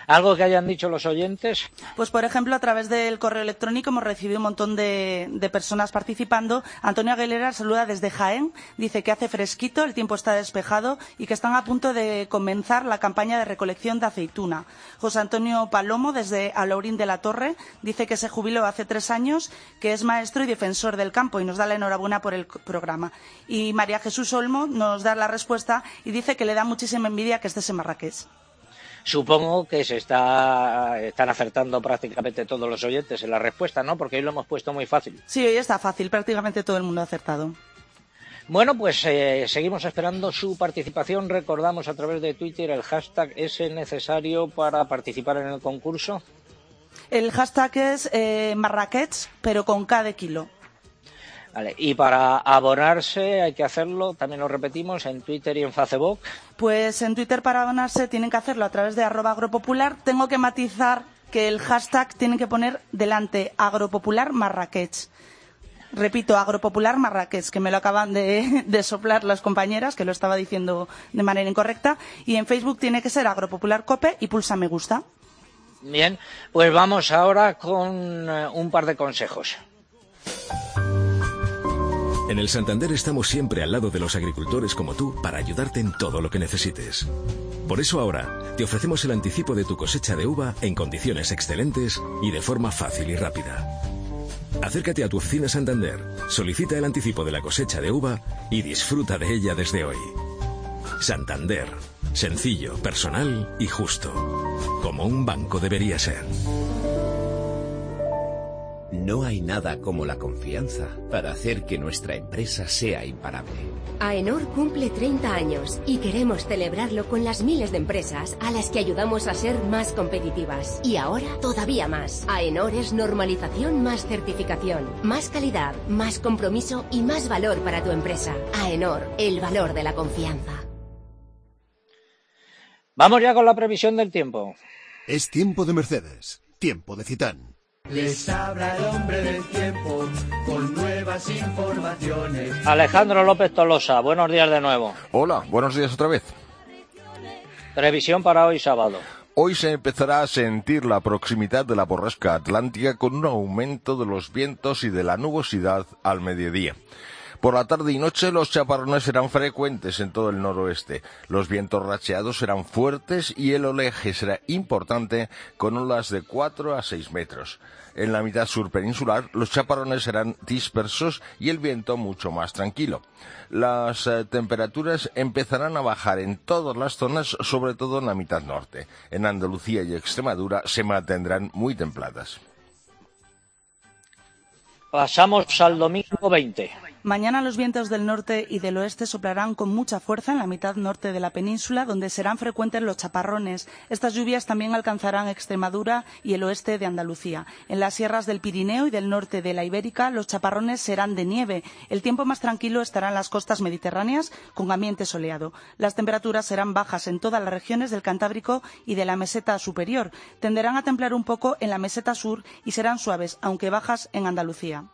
¿Algo que hayan dicho los oyentes? Pues, por ejemplo, a través del correo electrónico hemos recibido un montón de, de personas participando. Antonio Aguilera saluda desde Jaén, dice que hace fresquito, el tiempo está despejado y que están a punto de comenzar la campaña de recolección de aceituna. José Antonio Palomo, desde Alaurín de la Torre, dice que se jubiló hace tres años, que es maestro y defensor del campo y nos da la enhorabuena por el programa. Y María Jesús Olmo nos da la respuesta y dice que le da muchísima envidia que estés en Marrakech. Supongo que se está, están acertando prácticamente todos los oyentes en la respuesta, ¿no? Porque hoy lo hemos puesto muy fácil. Sí, hoy está fácil, prácticamente todo el mundo ha acertado. Bueno, pues eh, seguimos esperando su participación. Recordamos a través de Twitter el hashtag es necesario para participar en el concurso. El hashtag es eh, Marrakech, pero con K de kilo. Vale, y para abonarse hay que hacerlo, también lo repetimos, en Twitter y en Facebook. Pues en Twitter para abonarse tienen que hacerlo a través de arroba agropopular. Tengo que matizar que el hashtag tienen que poner delante agropopular Marrakech. Repito, agropopular Marrakech, que me lo acaban de, de soplar las compañeras, que lo estaba diciendo de manera incorrecta. Y en Facebook tiene que ser agropopular cope y pulsa me gusta. Bien, pues vamos ahora con uh, un par de consejos. En el Santander estamos siempre al lado de los agricultores como tú para ayudarte en todo lo que necesites. Por eso ahora te ofrecemos el anticipo de tu cosecha de uva en condiciones excelentes y de forma fácil y rápida. Acércate a tu oficina Santander, solicita el anticipo de la cosecha de uva y disfruta de ella desde hoy. Santander, sencillo, personal y justo, como un banco debería ser. No hay nada como la confianza para hacer que nuestra empresa sea imparable. AENOR cumple treinta años y queremos celebrarlo con las miles de empresas a las que ayudamos a ser más competitivas. Y ahora todavía más. AENOR es normalización más certificación, más calidad, más compromiso y más valor para tu empresa. AENOR, el valor de la confianza. Vamos ya con la previsión del tiempo. Es tiempo de Mercedes, tiempo de Citán. Les habla el hombre del tiempo con nuevas informaciones. Alejandro López Tolosa, buenos días de nuevo. Hola, buenos días otra vez. Previsión para hoy sábado. Hoy se empezará a sentir la proximidad de la borrasca atlántica con un aumento de los vientos y de la nubosidad al mediodía. Por la tarde y noche los chaparrones serán frecuentes en todo el noroeste. Los vientos racheados serán fuertes y el oleaje será importante con olas de cuatro a seis metros. En la mitad sur peninsular los chaparrones serán dispersos y el viento mucho más tranquilo. Las eh, temperaturas empezarán a bajar en todas las zonas, sobre todo en la mitad norte. En Andalucía y Extremadura se mantendrán muy templadas. Pasamos al domingo veinte. Mañana los vientos del norte y del oeste soplarán con mucha fuerza en la mitad norte de la península, donde serán frecuentes los chaparrones. Estas lluvias también alcanzarán Extremadura y el oeste de Andalucía. En las sierras del Pirineo y del norte de la Ibérica, los chaparrones serán de nieve. El tiempo más tranquilo estará en las costas mediterráneas, con ambiente soleado. Las temperaturas serán bajas en todas las regiones del Cantábrico y de la meseta superior. Tenderán a templar un poco en la meseta sur y serán suaves, aunque bajas en Andalucía.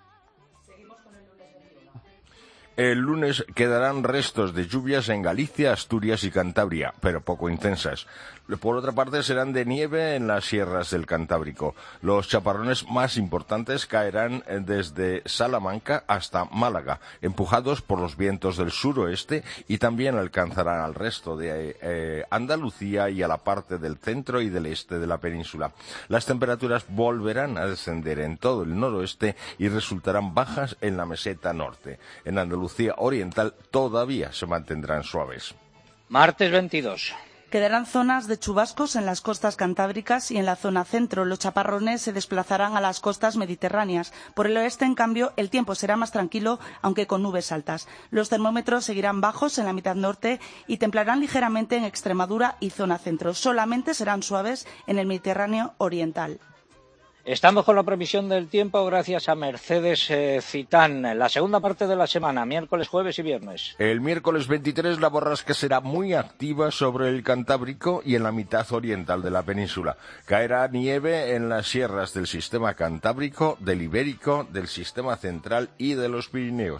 El lunes quedarán restos de lluvias en Galicia, Asturias y Cantabria, pero poco intensas. Por otra parte, serán de nieve en las sierras del Cantábrico. Los chaparrones más importantes caerán desde Salamanca hasta Málaga, empujados por los vientos del suroeste, y también alcanzarán al resto de eh, Andalucía y a la parte del centro y del este de la península. Las temperaturas volverán a descender en todo el noroeste y resultarán bajas en la meseta norte. En Andalucía oriental todavía se mantendrán suaves. Martes veintidós. Quedarán zonas de chubascos en las costas cantábricas y en la zona centro. Los chaparrones se desplazarán a las costas mediterráneas. Por el oeste, en cambio, el tiempo será más tranquilo, aunque con nubes altas. Los termómetros seguirán bajos en la mitad norte y templarán ligeramente en Extremadura y zona centro. Solamente serán suaves en el Mediterráneo oriental. Estamos con la previsión del tiempo gracias a Mercedes eh, Citán. La segunda parte de la semana, miércoles, jueves y viernes. El miércoles veintitrés la borrasca será muy activa sobre el Cantábrico y en la mitad oriental de la península. Caerá nieve en las sierras del sistema Cantábrico, del Ibérico, del sistema central y de los Pirineos.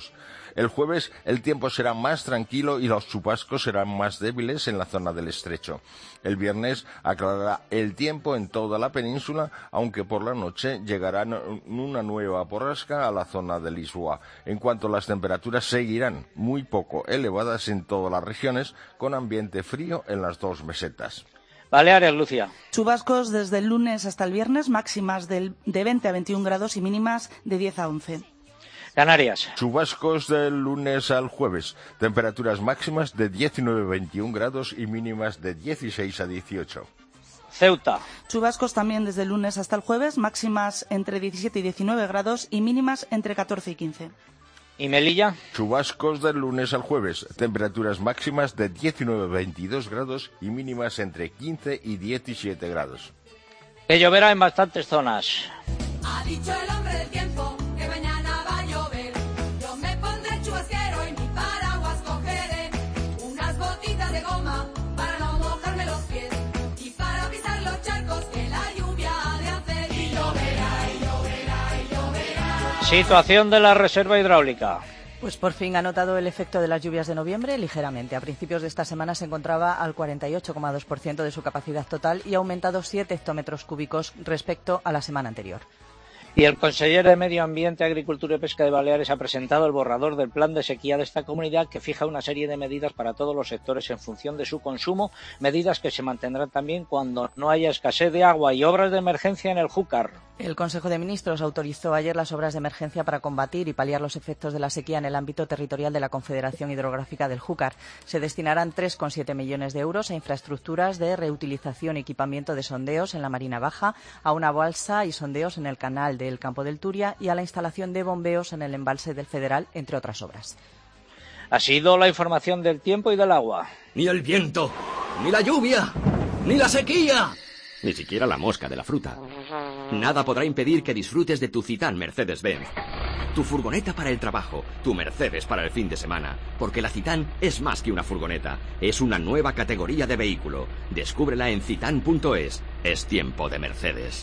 El jueves el tiempo será más tranquilo y los chubascos serán más débiles en la zona del estrecho. El viernes aclarará el tiempo en toda la península, aunque por la noche llegará una nueva borrasca a la zona de Lisboa. En cuanto a las temperaturas, seguirán muy poco elevadas en todas las regiones, con ambiente frío en las dos mesetas. Baleares, Lucia. Chubascos desde el lunes hasta el viernes, máximas del, de veinte a veintiún grados y mínimas de diez a once. Canarias. Chubascos del lunes al jueves. Temperaturas máximas de diecinueve a veintiún grados y mínimas de dieciséis a dieciocho. Ceuta. Chubascos también desde el lunes hasta el jueves, máximas entre diecisiete y diecinueve grados y mínimas entre catorce y quince. ¿Y Melilla? Chubascos del lunes al jueves. Temperaturas máximas de diecinueve a veintidós grados y mínimas entre quince y diecisiete grados. Que lloverá en bastantes zonas. Ha dicho el hombre del tiempo que mañana va a llover. Yo me pondré chubasquero y mi paraguas cogeré. Unas botitas de goma para no mojarme los pies. Y para pisar los charcos que la lluvia ha de hacer. Y lloverá, y lloverá, y lloverá. Situación de la reserva hidráulica. Pues por fin ha notado el efecto de las lluvias de noviembre ligeramente. A principios de esta semana se encontraba al cuarenta y ocho coma dos por ciento de su capacidad total y ha aumentado siete hectómetros cúbicos respecto a la semana anterior. Y el consejero de Medio Ambiente, Agricultura y Pesca de Baleares ha presentado el borrador del plan de sequía de esta comunidad, que fija una serie de medidas para todos los sectores en función de su consumo, medidas que se mantendrán también cuando no haya escasez de agua, y obras de emergencia en el Júcar. El Consejo de Ministros autorizó ayer las obras de emergencia para combatir y paliar los efectos de la sequía en el ámbito territorial de la Confederación Hidrográfica del Júcar. Se destinarán tres coma siete millones de euros a infraestructuras de reutilización y equipamiento de sondeos en la Marina Baja, a una balsa y sondeos en el canal del Campo del Turia y a la instalación de bombeos en el embalse del Federal, entre otras obras. Ha sido la información del tiempo y del agua. Ni el viento, ni la lluvia, ni la sequía. Ni siquiera la mosca de la fruta. Nada podrá impedir que disfrutes de tu Citan Mercedes-Benz. Tu furgoneta para el trabajo, tu Mercedes para el fin de semana. Porque la Citan es más que una furgoneta, es una nueva categoría de vehículo. Descúbrela en citan punto es. Es tiempo de Mercedes.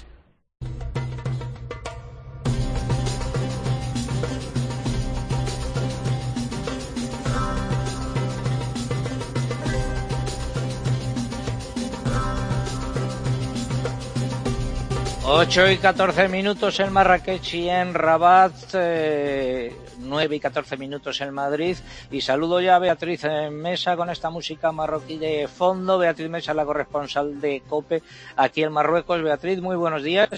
ocho y catorce minutos en Marrakech y en Rabat, eh, nueve y catorce minutos en Madrid. Y saludo ya a Beatriz Mesa con esta música marroquí de fondo. Beatriz Mesa, la corresponsal de COPE aquí en Marruecos. Beatriz, muy buenos días.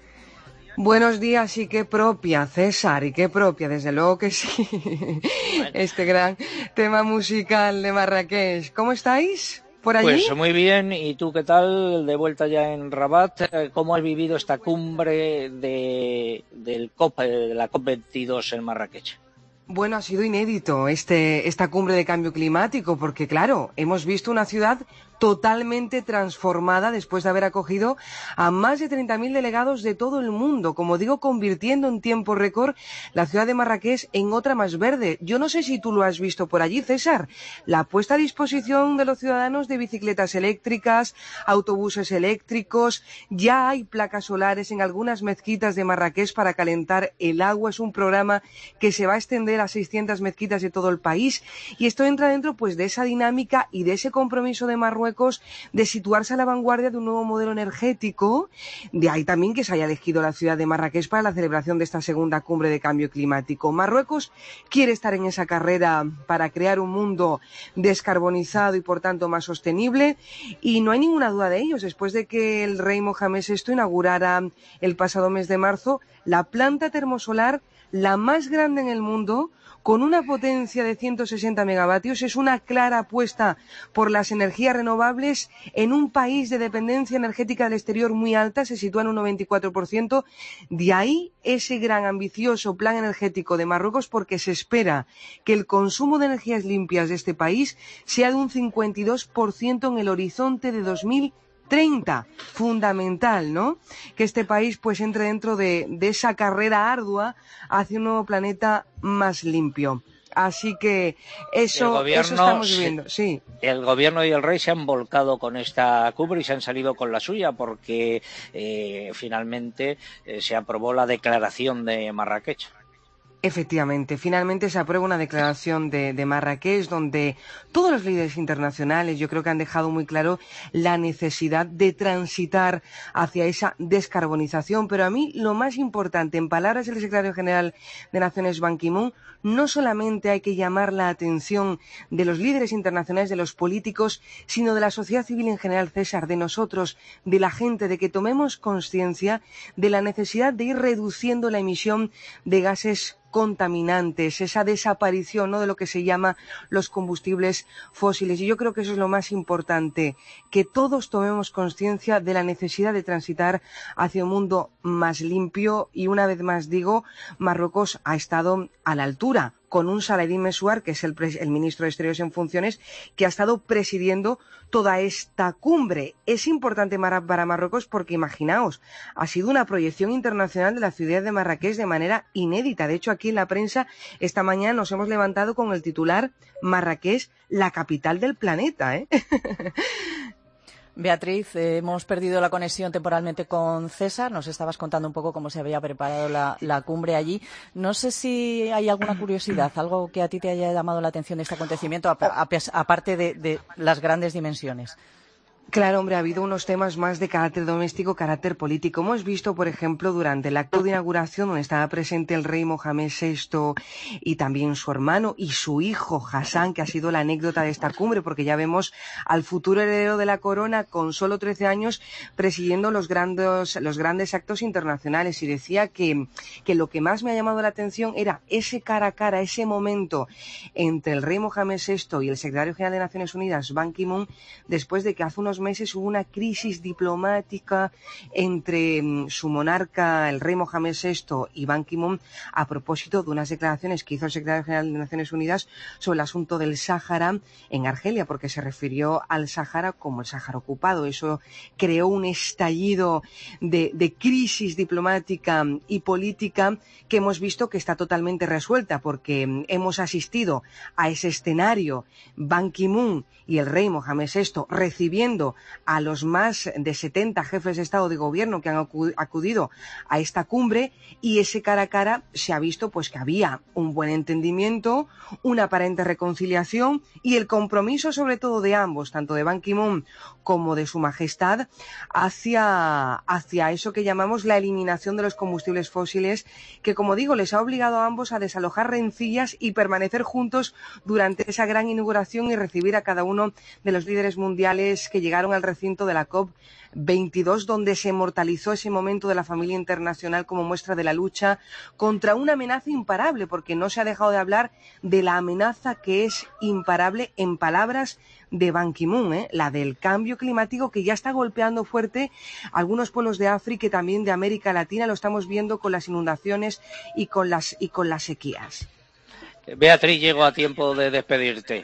Buenos días, y qué propia, César, y qué propia, desde luego que sí, bueno. Este gran tema musical de Marrakech. ¿Cómo estáis por allí? Pues muy bien, ¿y tú qué tal? De vuelta ya en Rabat, ¿cómo has vivido esta cumbre de, del COP, de la COP veintidós en Marrakech? Bueno, ha sido inédito este, esta cumbre de cambio climático, porque claro, hemos visto una ciudad totalmente transformada después de haber acogido a más de treinta mil delegados de todo el mundo, como digo, convirtiendo en tiempo récord la ciudad de Marrakech en otra más verde. Yo no sé si tú lo has visto por allí, César, la puesta a disposición de los ciudadanos de bicicletas eléctricas, autobuses eléctricos, ya hay placas solares en algunas mezquitas de Marrakech para calentar el agua. Es un programa que se va a extender a seiscientas mezquitas de todo el país, y esto entra dentro pues de esa dinámica y de ese compromiso de Marruecos de situarse a la vanguardia de un nuevo modelo energético. De ahí también que se haya elegido la ciudad de Marrakech para la celebración de esta segunda cumbre de cambio climático. Marruecos quiere estar en esa carrera para crear un mundo descarbonizado y por tanto más sostenible, y no hay ninguna duda de ellos después de que el rey Mohamed sexto inaugurara el pasado mes de marzo la planta termosolar la más grande en el mundo, con una potencia de ciento sesenta megavatios. Es una clara apuesta por las energías renovables en un país de dependencia energética del exterior muy alta, se sitúa en un noventa y cuatro por ciento. De ahí ese gran ambicioso plan energético de Marruecos, porque se espera que el consumo de energías limpias de este país sea de un cincuenta y dos por ciento en el horizonte de dos mil treinta. Fundamental, ¿no?, que este país pues entre dentro de, de esa carrera ardua hacia un nuevo planeta más limpio. Así que eso, gobierno, eso estamos viviendo, sí. El gobierno y el rey se han volcado con esta cumbre y se han salido con la suya, porque eh, finalmente eh, se aprobó la declaración de Marrakech. Efectivamente, finalmente se aprueba una declaración de, de Marrakech donde todos los líderes internacionales yo creo que han dejado muy claro la necesidad de transitar hacia esa descarbonización. Pero a mí lo más importante, en palabras del secretario general de Naciones Ban Ki-moon, no solamente hay que llamar la atención de los líderes internacionales, de los políticos, sino de la sociedad civil en general, César, de nosotros, de la gente, de que tomemos conciencia de la necesidad de ir reduciendo la emisión de gases contaminantes, esa desaparición, ¿no?, de lo que se llama los combustibles fósiles. Y yo creo que eso es lo más importante, que todos tomemos conciencia de la necesidad de transitar hacia un mundo más limpio. Y una vez más digo, Marruecos ha estado a la altura, con un Saladin Mesouar, que es el, el ministro de Exteriores en funciones, que ha estado presidiendo toda esta cumbre. Es importante para Marruecos porque, imaginaos, ha sido una proyección internacional de la ciudad de Marrakech de manera inédita. De hecho, aquí en la prensa esta mañana nos hemos levantado con el titular Marrakech, la capital del planeta, ¿eh? Beatriz, eh, hemos perdido la conexión temporalmente con César. Nos estabas contando un poco cómo se había preparado la, la cumbre allí. No sé si hay alguna curiosidad, algo que a ti te haya llamado la atención de este acontecimiento, aparte de, de las grandes dimensiones. Claro, hombre, ha habido unos temas más de carácter doméstico, carácter político. Hemos visto, por ejemplo, durante el acto de inauguración, donde estaba presente el rey Mohamed sexto y también su hermano y su hijo Hassan, que ha sido la anécdota de esta cumbre, porque ya vemos al futuro heredero de la corona con solo trece años presidiendo los grandes, los grandes actos internacionales. Y decía que, que lo que más me ha llamado la atención era ese cara a cara, ese momento entre el rey Mohamed sexto y el secretario general de Naciones Unidas, Ban Ki-moon, después de que hace unos meses hubo una crisis diplomática entre su monarca, el rey Mohamed sexto, y Ban Ki-moon, a propósito de unas declaraciones que hizo el secretario general de Naciones Unidas sobre el asunto del Sáhara en Argelia, porque se refirió al Sáhara como el Sáhara ocupado. Eso creó un estallido de, de crisis diplomática y política que hemos visto que está totalmente resuelta, porque hemos asistido a ese escenario, Ban Ki-moon y el rey Mohamed sexto recibiendo a los más de setenta jefes de Estado de Gobierno que han acudido a esta cumbre, y ese cara a cara se ha visto pues que había un buen entendimiento, una aparente reconciliación y el compromiso sobre todo de ambos, tanto de Ban Ki-moon como de Su Majestad, hacia, hacia eso que llamamos la eliminación de los combustibles fósiles, que como digo les ha obligado a ambos a desalojar rencillas y permanecer juntos durante esa gran inauguración y recibir a cada uno de los líderes mundiales que llegaron al recinto de la COP veintidós, donde se inmortalizó ese momento de la familia internacional como muestra de la lucha contra una amenaza imparable, porque no se ha dejado de hablar de la amenaza que es imparable en palabras de Ban Ki-moon, ¿eh? La del cambio climático, que ya está golpeando fuerte algunos pueblos de África y también de América Latina. Lo estamos viendo con las inundaciones y con las, y con las sequías. Beatriz, llego a tiempo de despedirte.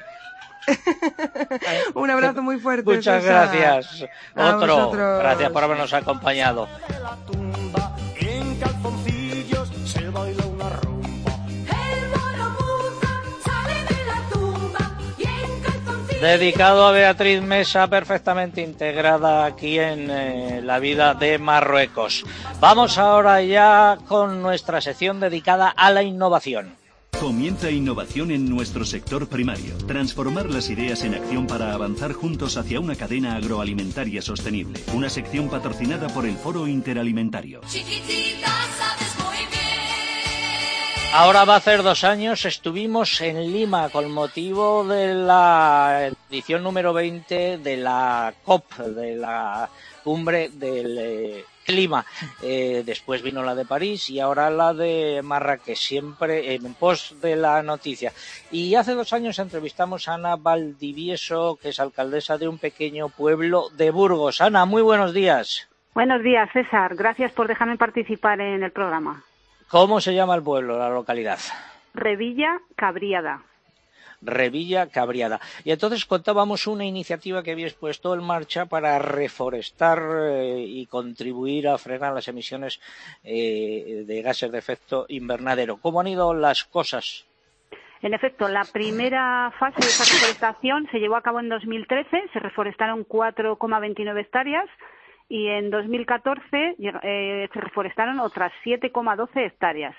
Un abrazo muy fuerte. Muchas César. gracias. A Otro. vosotros. Gracias por habernos acompañado. En calzoncillos se baila una rumba. El mono Muza sale de la tumba y en calzoncillos. Dedicado a Beatriz Mesa, perfectamente integrada aquí en eh, la vida de Marruecos. Vamos ahora ya con nuestra sección dedicada a la innovación. Comienza innovación en nuestro sector primario. Transformar las ideas en acción para avanzar juntos hacia una cadena agroalimentaria sostenible. Una sección patrocinada por el Foro Interalimentario. Chiquitita, sabes muy bien. Ahora va a ser dos años, estuvimos en Lima con motivo de la edición número veinte de la COP, de la cumbre del eh, clima. Eh, después vino la de París y ahora la de Marrakech, siempre en pos de la noticia. Y hace dos años entrevistamos a Ana Valdivieso, que es alcaldesa de un pequeño pueblo de Burgos. Ana, muy buenos días. Buenos días, César. Gracias por dejarme participar en el programa. ¿Cómo se llama el pueblo, la localidad? Revilla Cabriada. Revilla Cabriada. Y entonces contábamos una iniciativa que habíais puesto en marcha para reforestar eh, y contribuir a frenar las emisiones eh, de gases de efecto invernadero. ¿Cómo han ido las cosas? En efecto, la primera fase de esta reforestación se llevó a cabo en dos mil trece, se reforestaron cuatro coma veintinueve hectáreas y en dos mil catorce eh, se reforestaron otras siete coma doce hectáreas.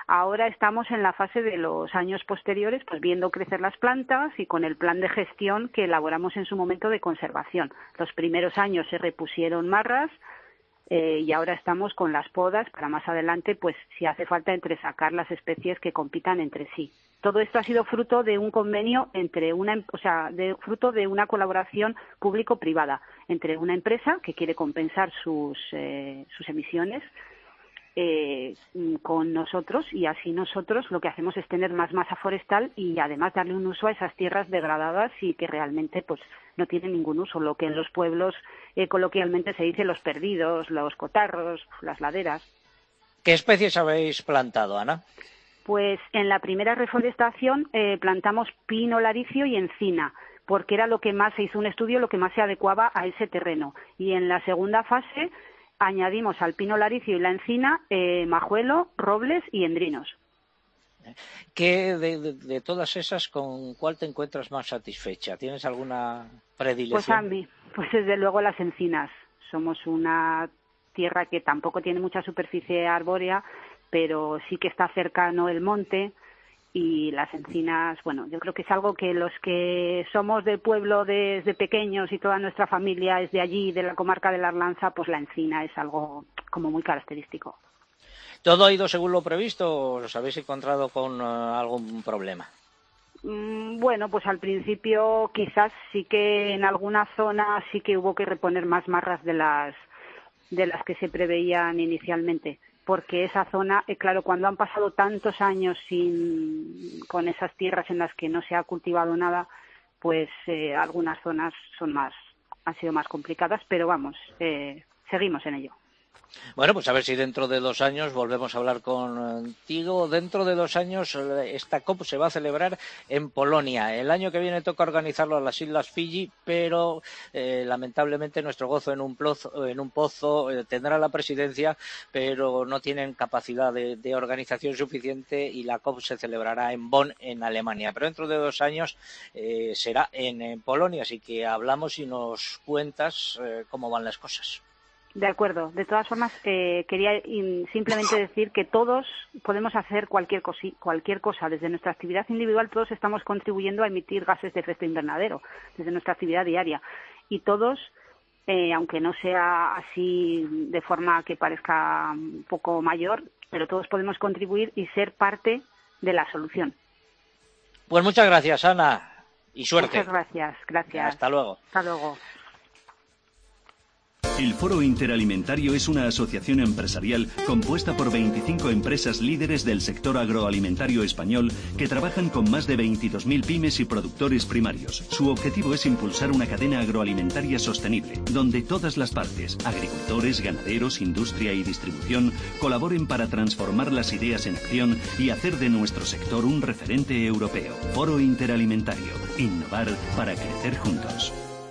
Ahora estamos en la fase de los años posteriores, pues viendo crecer las plantas y con el plan de gestión que elaboramos en su momento de conservación. Los primeros años se repusieron marras eh, y ahora estamos con las podas para más adelante, pues si hace falta, entresacar las especies que compitan entre sí. Todo esto ha sido fruto de un convenio entre una, o sea, de, fruto de una colaboración público-privada entre una empresa que quiere compensar sus, eh, sus emisiones Eh, con nosotros, y así nosotros lo que hacemos es tener más masa forestal y además darle un uso a esas tierras degradadas y que realmente pues no tienen ningún uso, lo que en los pueblos eh, coloquialmente se dice los perdidos, los cotarros, las laderas. ¿Qué especies habéis plantado, Ana? Pues en la primera reforestación eh, plantamos pino laricio y encina, porque era lo que más, se hizo un estudio, lo que más se adecuaba a ese terreno, y en la segunda fase añadimos al pino laricio y la encina eh, majuelo, robles y endrinos. ¿Qué de, de, de todas esas, con cuál te encuentras más satisfecha? ¿Tienes alguna predilección? Pues a mí, pues desde luego las encinas. Somos una tierra que tampoco tiene mucha superficie arbórea, pero sí que está cercano el monte, y las encinas, bueno, yo creo que es algo que los que somos del pueblo desde pequeños y toda nuestra familia es de allí, de la comarca de la Arlanza, pues la encina es algo como muy característico. ¿Todo ha ido según lo previsto o os habéis encontrado con uh, algún problema? Mm, bueno, pues al principio quizás sí que en alguna zona sí que hubo que reponer más marras de las, de las que se preveían inicialmente, porque esa zona, eh, claro, cuando han pasado tantos años sin, con esas tierras en las que no se ha cultivado nada, pues eh, algunas zonas son más, han sido más complicadas, pero vamos, eh, seguimos en ello. Bueno, pues a ver si dentro de dos años volvemos a hablar contigo. Dentro de dos años esta COP se va a celebrar en Polonia. El año que viene toca organizarlo en las Islas Fiji, pero eh, lamentablemente nuestro gozo en un pozo, en un pozo eh, tendrá la presidencia, pero no tienen capacidad de, de organización suficiente y la COP se celebrará en Bonn, en Alemania. Pero dentro de dos años eh, será en, en Polonia, así que hablamos y nos cuentas eh, cómo van las cosas. De acuerdo. De todas formas, eh, quería in, simplemente decir que todos podemos hacer cualquier, cosi, cualquier cosa. Desde nuestra actividad individual, todos estamos contribuyendo a emitir gases de efecto invernadero, desde nuestra actividad diaria. Y todos, eh, aunque no sea así de forma que parezca un poco mayor, pero todos podemos contribuir y ser parte de la solución. Pues muchas gracias, Ana, y suerte. Muchas gracias. Gracias. Hasta luego. Hasta luego. El Foro Interalimentario es una asociación empresarial compuesta por veinticinco empresas líderes del sector agroalimentario español que trabajan con más de veintidós mil pymes y productores primarios. Su objetivo es impulsar una cadena agroalimentaria sostenible, donde todas las partes, agricultores, ganaderos, industria y distribución, colaboren para transformar las ideas en acción y hacer de nuestro sector un referente europeo. Foro Interalimentario. Innovar para crecer juntos.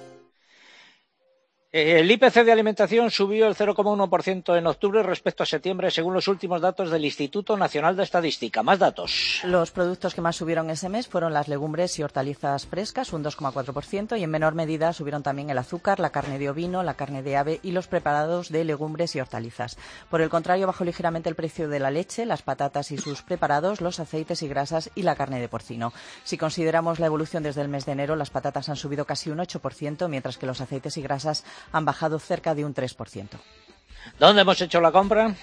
El I P C de alimentación subió el cero coma uno por ciento en octubre respecto a septiembre, según los últimos datos del Instituto Nacional de Estadística. Más datos. Los productos que más subieron ese mes fueron las legumbres y hortalizas frescas, un dos coma cuatro por ciento, y en menor medida subieron también el azúcar, la carne de ovino, la carne de ave y los preparados de legumbres y hortalizas. Por el contrario, bajó ligeramente el precio de la leche, las patatas y sus preparados, los aceites y grasas y la carne de porcino. Si consideramos la evolución desde el mes de enero, las patatas han subido casi un ocho por ciento, mientras que los aceites y grasas han bajado cerca de un tres por ciento. ¿Dónde hemos hecho la compra?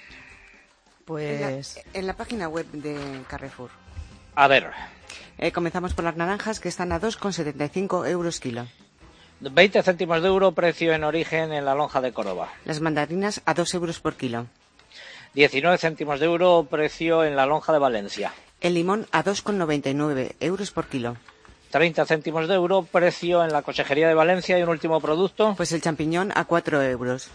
Pues en la, en la página web de Carrefour. A ver. Eh, comenzamos por las naranjas, que están a dos coma setenta y cinco euros kilo. veinte céntimos de euro, precio en origen en la lonja de Córdoba. Las mandarinas a dos euros por kilo. diecinueve céntimos de euro, precio en la lonja de Valencia. El limón a dos coma noventa y nueve euros por kilo. treinta céntimos de euro, precio en la Consejería de Valencia. Y un último producto. Pues el champiñón a cuatro euros.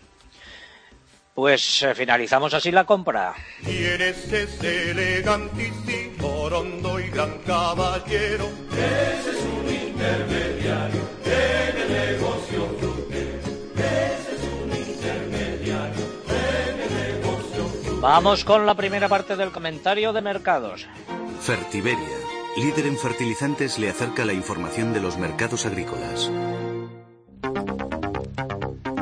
Pues eh, finalizamos así la compra. ¿Quieres ese elegantísimo, rondo y gran caballero? Ese es un intermediario en el negocio frutero. Ese es un intermediario en el negocio frutero. Vamos con la primera parte del comentario de mercados. Fertiberia, líder en fertilizantes, le acerca la información de los mercados agrícolas.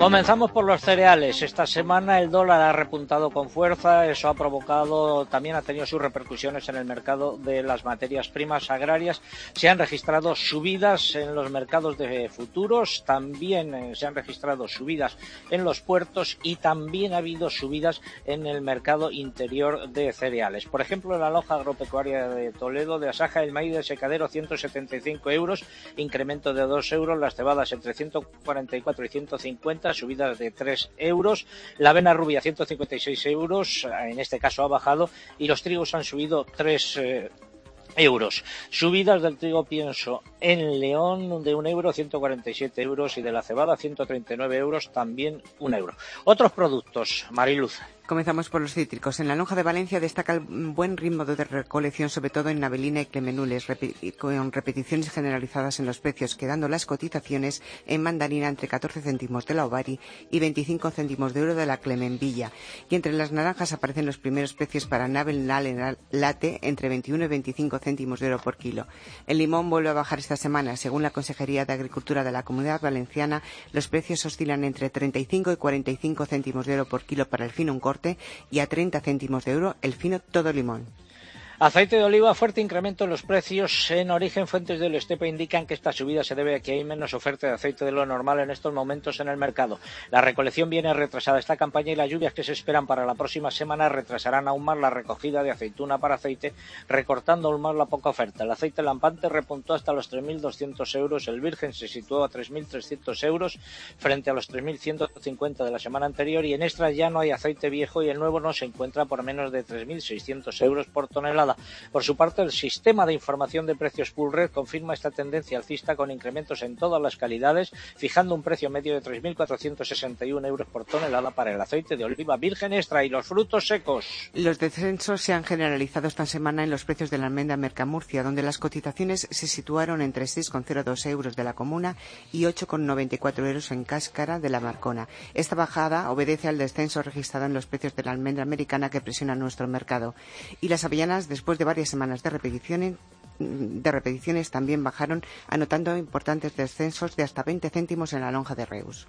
Comenzamos por los cereales. Esta semana el dólar ha repuntado con fuerza. Eso ha provocado, también ha tenido sus repercusiones en el mercado de las materias primas agrarias. Se han registrado subidas en los mercados de futuros, también eh, se han registrado subidas en los puertos y también ha habido subidas en el mercado interior de cereales. Por ejemplo, en la lonja agropecuaria de Toledo, de Asaja, el maíz de secadero ciento setenta y cinco euros, incremento de dos euros, las cebadas entre ciento cuarenta y cuatro y ciento cincuenta, subidas de tres euros, la avena rubia ciento cincuenta y seis euros, en este caso ha bajado, y los trigos han subido tres eh, euros. Subidas del trigo pienso en León de un euro, ciento cuarenta y siete euros, y de la cebada ciento treinta y nueve euros, también un euro. Otros productos, Mariluz. Comenzamos por los cítricos. En la lonja de Valencia destaca el buen ritmo de recolección, sobre todo en Navelina y Clemenules, repi- con repeticiones generalizadas en los precios, quedando las cotizaciones en mandarina entre catorce céntimos de la Ovari y veinticinco céntimos de euro de la Clemenvilla. Y entre las naranjas aparecen los primeros precios para Navel Late entre veintiuno y veinticinco céntimos de euro por kilo. El limón vuelve a bajar esta semana. Según la Consejería de Agricultura de la Comunidad Valenciana, los precios oscilan entre treinta y cinco y cuarenta y cinco céntimos de euro por kilo para el fino un corte y a treinta céntimos de euro el fino todo limón. Aceite de oliva, fuerte incremento en los precios. En origen, fuentes del Estepa indican que esta subida se debe a que hay menos oferta de aceite de lo normal en estos momentos en el mercado. La recolección viene retrasada esta campaña y las lluvias que se esperan para la próxima semana retrasarán aún más la recogida de aceituna para aceite, recortando aún más la poca oferta. El aceite lampante repuntó hasta los tres mil doscientos euros, el virgen se situó a tres mil trescientos euros frente a los tres mil ciento cincuenta de la semana anterior, y en extra ya no hay aceite viejo y el nuevo no se encuentra por menos de tres mil seiscientos euros por tonelada. Por su parte, el sistema de información de precios Pulred confirma esta tendencia alcista con incrementos en todas las calidades, fijando un precio medio de tres mil cuatrocientos sesenta y uno euros por tonelada para el aceite de oliva virgen extra y los frutos secos. Los descensos se han generalizado esta semana en los precios de la almendra Mercamurcia, donde las cotizaciones se situaron entre seis coma cero dos euros de la comuna y ocho coma noventa y cuatro euros en cáscara de la Marcona. Esta bajada obedece al descenso registrado en los precios de la almendra americana que presiona nuestro mercado. Y las avellanas, después de varias semanas de repeticiones, de repeticiones también bajaron, anotando importantes descensos de hasta veinte céntimos en la lonja de Reus.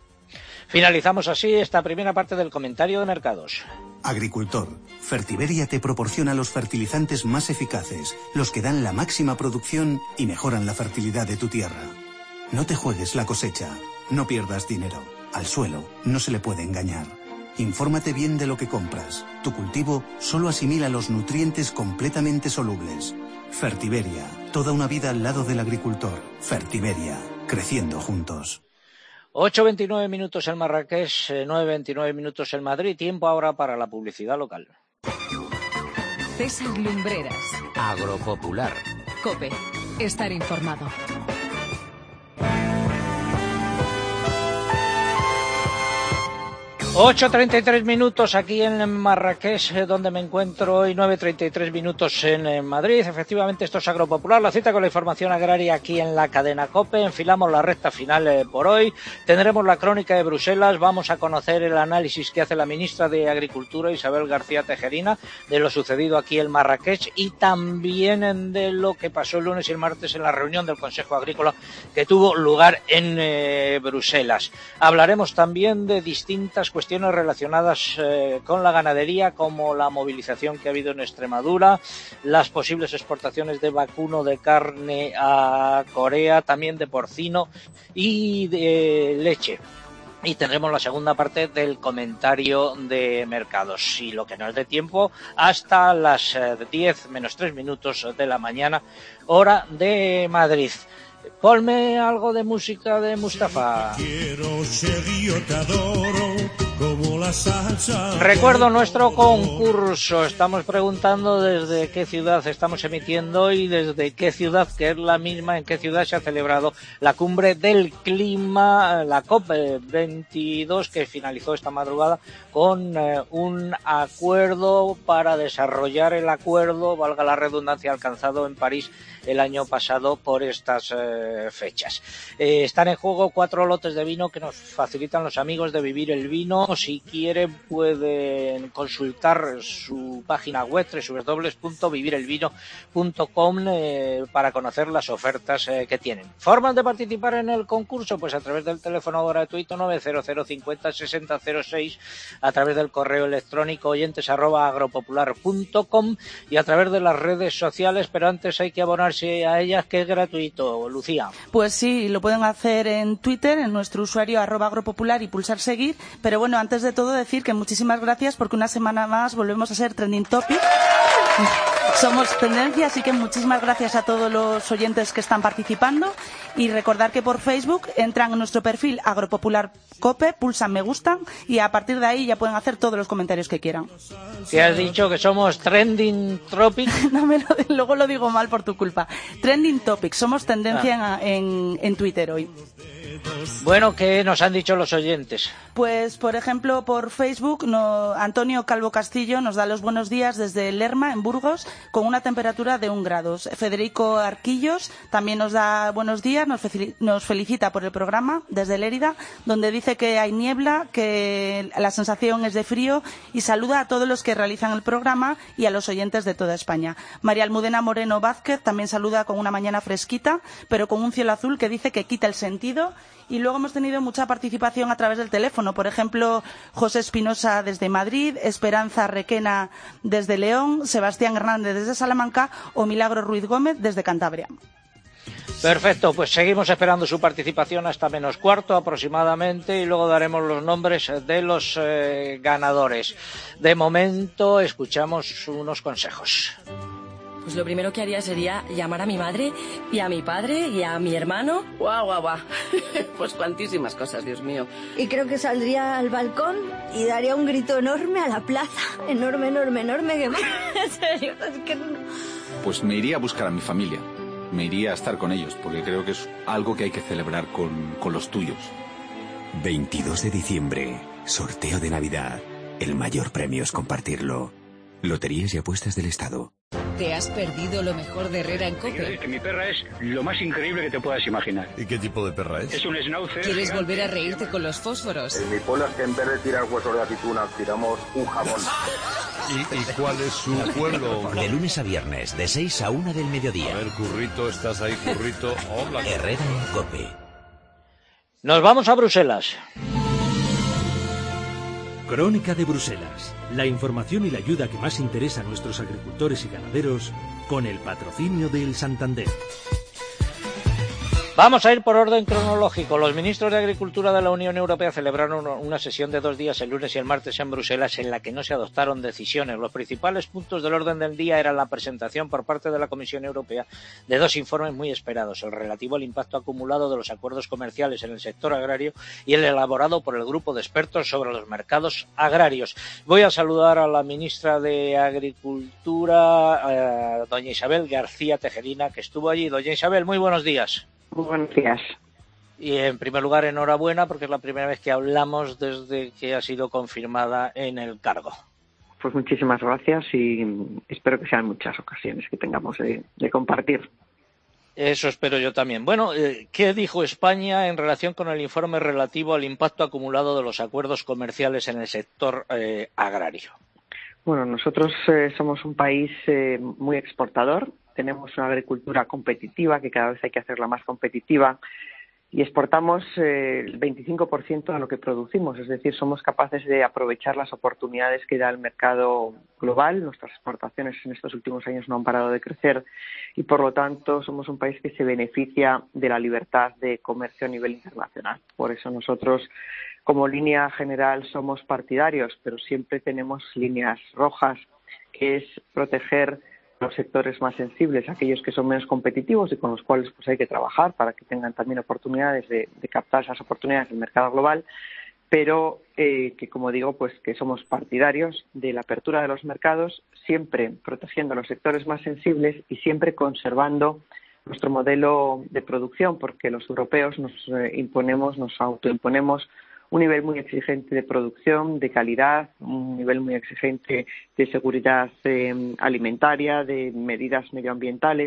Finalizamos así esta primera parte del comentario de mercados. Agricultor, Fertiberia te proporciona los fertilizantes más eficaces, los que dan la máxima producción y mejoran la fertilidad de tu tierra. No te juegues la cosecha, no pierdas dinero. Al suelo no se le puede engañar. Infórmate bien de lo que compras. Tu cultivo solo asimila los nutrientes completamente solubles. Fertiberia, toda una vida al lado del agricultor. Fertiberia, creciendo juntos. ocho veintinueve minutos en Marrakech, nueve veintinueve minutos en Madrid. Tiempo ahora para la publicidad local. César Lumbreras. Agropopular. COPE. Estar informado. ocho treinta y tres minutos aquí en Marrakech, donde me encuentro hoy, nueve treinta y tres minutos en Madrid. Efectivamente, esto es Agropopular, la cita con la información agraria aquí en la cadena COPE. Enfilamos la recta final eh, por hoy. Tendremos la crónica de Bruselas, vamos a conocer el análisis que hace la ministra de Agricultura, Isabel García Tejerina, de lo sucedido aquí en Marrakech y también de lo que pasó el lunes y el martes en la reunión del Consejo Agrícola que tuvo lugar en eh, Bruselas. Hablaremos también de distintas cuestiones cuestiones relacionadas eh, con la ganadería, como la movilización que ha habido en Extremadura, las posibles exportaciones de vacuno de carne a Corea, también de porcino y de leche. Y tendremos la segunda parte del comentario de mercados. Y lo que nos dé tiempo, hasta las diez menos tres minutos de la mañana, hora de Madrid. Ponme algo de música de Mustafa. Quiero ser yo, te adoro, como la salsa. Recuerdo nuestro concurso. Estamos preguntando desde qué ciudad estamos emitiendo y desde qué ciudad, que es la misma en qué ciudad se ha celebrado la cumbre del clima, la COP veintidós, que finalizó esta madrugada con eh, un acuerdo para desarrollar el acuerdo, valga la redundancia, alcanzado en París el año pasado por estas eh, fechas. Eh, están en juego cuatro lotes de vino que nos facilitan los amigos de Vivir el Vino. Si quieren pueden consultar su página web doble u doble u doble u punto vivir el vino punto com eh, para conocer las ofertas eh, que tienen. ¿Formas de participar en el concurso? Pues a través del teléfono gratuito nueve cero cero cincuenta sesenta cero seis, a través del correo electrónico oyentes arroba agropopular punto com y a través de las redes sociales, pero antes hay que abonarse a ellas, que es gratuito. Lucía. Pues sí, lo pueden hacer en Twitter, en nuestro usuario arroba agropopular, y pulsar seguir. Pero bueno, antes de todo decir que muchísimas gracias porque una semana más volvemos a ser Trending Topic. Somos tendencia, así que muchísimas gracias a todos los oyentes que están participando, y recordar que por Facebook entran en nuestro perfil Agropopular Cope, pulsan me gustan y a partir de ahí ya pueden hacer todos los comentarios que quieran. ¿Te has dicho que somos Trending Topic? No, me lo, luego lo digo mal por tu culpa. Trending Topic, somos tendencia ah. en, en Twitter hoy. Bueno, ¿qué nos han dicho los oyentes? Pues, por ejemplo, por Facebook, no, Antonio Calvo Castillo nos da los buenos días desde Lerma, en Burgos, con una temperatura de un grado. Federico Arquillos también nos da buenos días, nos, fe- nos felicita por el programa desde Lérida, donde dice que hay niebla, que la sensación es de frío, y saluda a todos los que realizan el programa y a los oyentes de toda España. María Almudena Moreno Vázquez también saluda con una mañana fresquita, pero con un cielo azul que dice que quita el sentido. Y luego hemos tenido mucha participación a través del teléfono. Por ejemplo, José Espinosa desde Madrid, Esperanza Requena desde León, Sebastián Hernández desde Salamanca o Milagro Ruiz Gómez desde Cantabria. Perfecto, pues seguimos esperando su participación hasta menos cuarto aproximadamente y luego daremos los nombres de los eh, ganadores. De momento escuchamos unos consejos. Pues lo primero que haría sería llamar a mi madre y a mi padre y a mi hermano. Guau, guau, guau. Pues cuantísimas cosas, Dios mío. Y creo que saldría al balcón y daría un grito enorme a la plaza. Enorme, enorme, enorme. Que... en serio, es que no... Pues me iría a buscar a mi familia. Me iría a estar con ellos, porque creo que es algo que hay que celebrar con, con los tuyos. veintidós de diciembre, sorteo de Navidad. El mayor premio es compartirlo. Loterías y apuestas del Estado. ¿Te has perdido lo mejor de Herrera en Cope? Que mi perra es lo más increíble que te puedas imaginar. ¿Y qué tipo de perra es? Es un schnauzer. ¿Quieres gigante. volver a reírte con los fósforos? En mi pueblo es que en vez de tirar huesos de aceituna, tiramos un jamón. ¿Y, ¿Y cuál es su pueblo? De lunes a viernes, de seis a una del mediodía. A ver, Currito, ¿estás ahí, Currito? Hola. Herrera en Cope. Nos vamos a Bruselas. Crónica de Bruselas. La información y la ayuda que más interesa a nuestros agricultores y ganaderos, con el patrocinio del Santander. Vamos a ir por orden cronológico. Los ministros de Agricultura de la Unión Europea celebraron una sesión de dos días, el lunes y el martes, en Bruselas, en la que no se adoptaron decisiones. Los principales puntos del orden del día eran la presentación por parte de la Comisión Europea de dos informes muy esperados, el relativo al impacto acumulado de los acuerdos comerciales en el sector agrario y el elaborado por el grupo de expertos sobre los mercados agrarios. Voy a saludar a la ministra de Agricultura, eh, doña Isabel García Tejerina, que estuvo allí. Doña Isabel, muy buenos días. Muy buenos días. Y en primer lugar, enhorabuena, porque es la primera vez que hablamos desde que ha sido confirmada en el cargo. Pues muchísimas gracias y espero que sean muchas ocasiones que tengamos de, de compartir. Eso espero yo también. Bueno, ¿qué dijo España en relación con el informe relativo al impacto acumulado de los acuerdos comerciales en el sector eh, agrario? Bueno, nosotros eh, somos un país eh, muy exportador. Tenemos una agricultura competitiva, que cada vez hay que hacerla más competitiva, y exportamos eh, el veinticinco por ciento de lo que producimos, es decir, somos capaces de aprovechar las oportunidades que da el mercado global. Nuestras exportaciones en estos últimos años no han parado de crecer y, por lo tanto, somos un país que se beneficia de la libertad de comercio a nivel internacional. Por eso nosotros, como línea general, somos partidarios, pero siempre tenemos líneas rojas, que es proteger los sectores más sensibles, aquellos que son menos competitivos y con los cuales pues hay que trabajar para que tengan también oportunidades de, de captar esas oportunidades del mercado global, pero eh, que, como digo, pues que somos partidarios de la apertura de los mercados, siempre protegiendo los sectores más sensibles y siempre conservando nuestro modelo de producción, porque los europeos nos eh, imponemos, nos autoimponemos un nivel muy exigente de producción, de calidad, un nivel muy exigente de seguridad eh, alimentaria, de medidas medioambientales,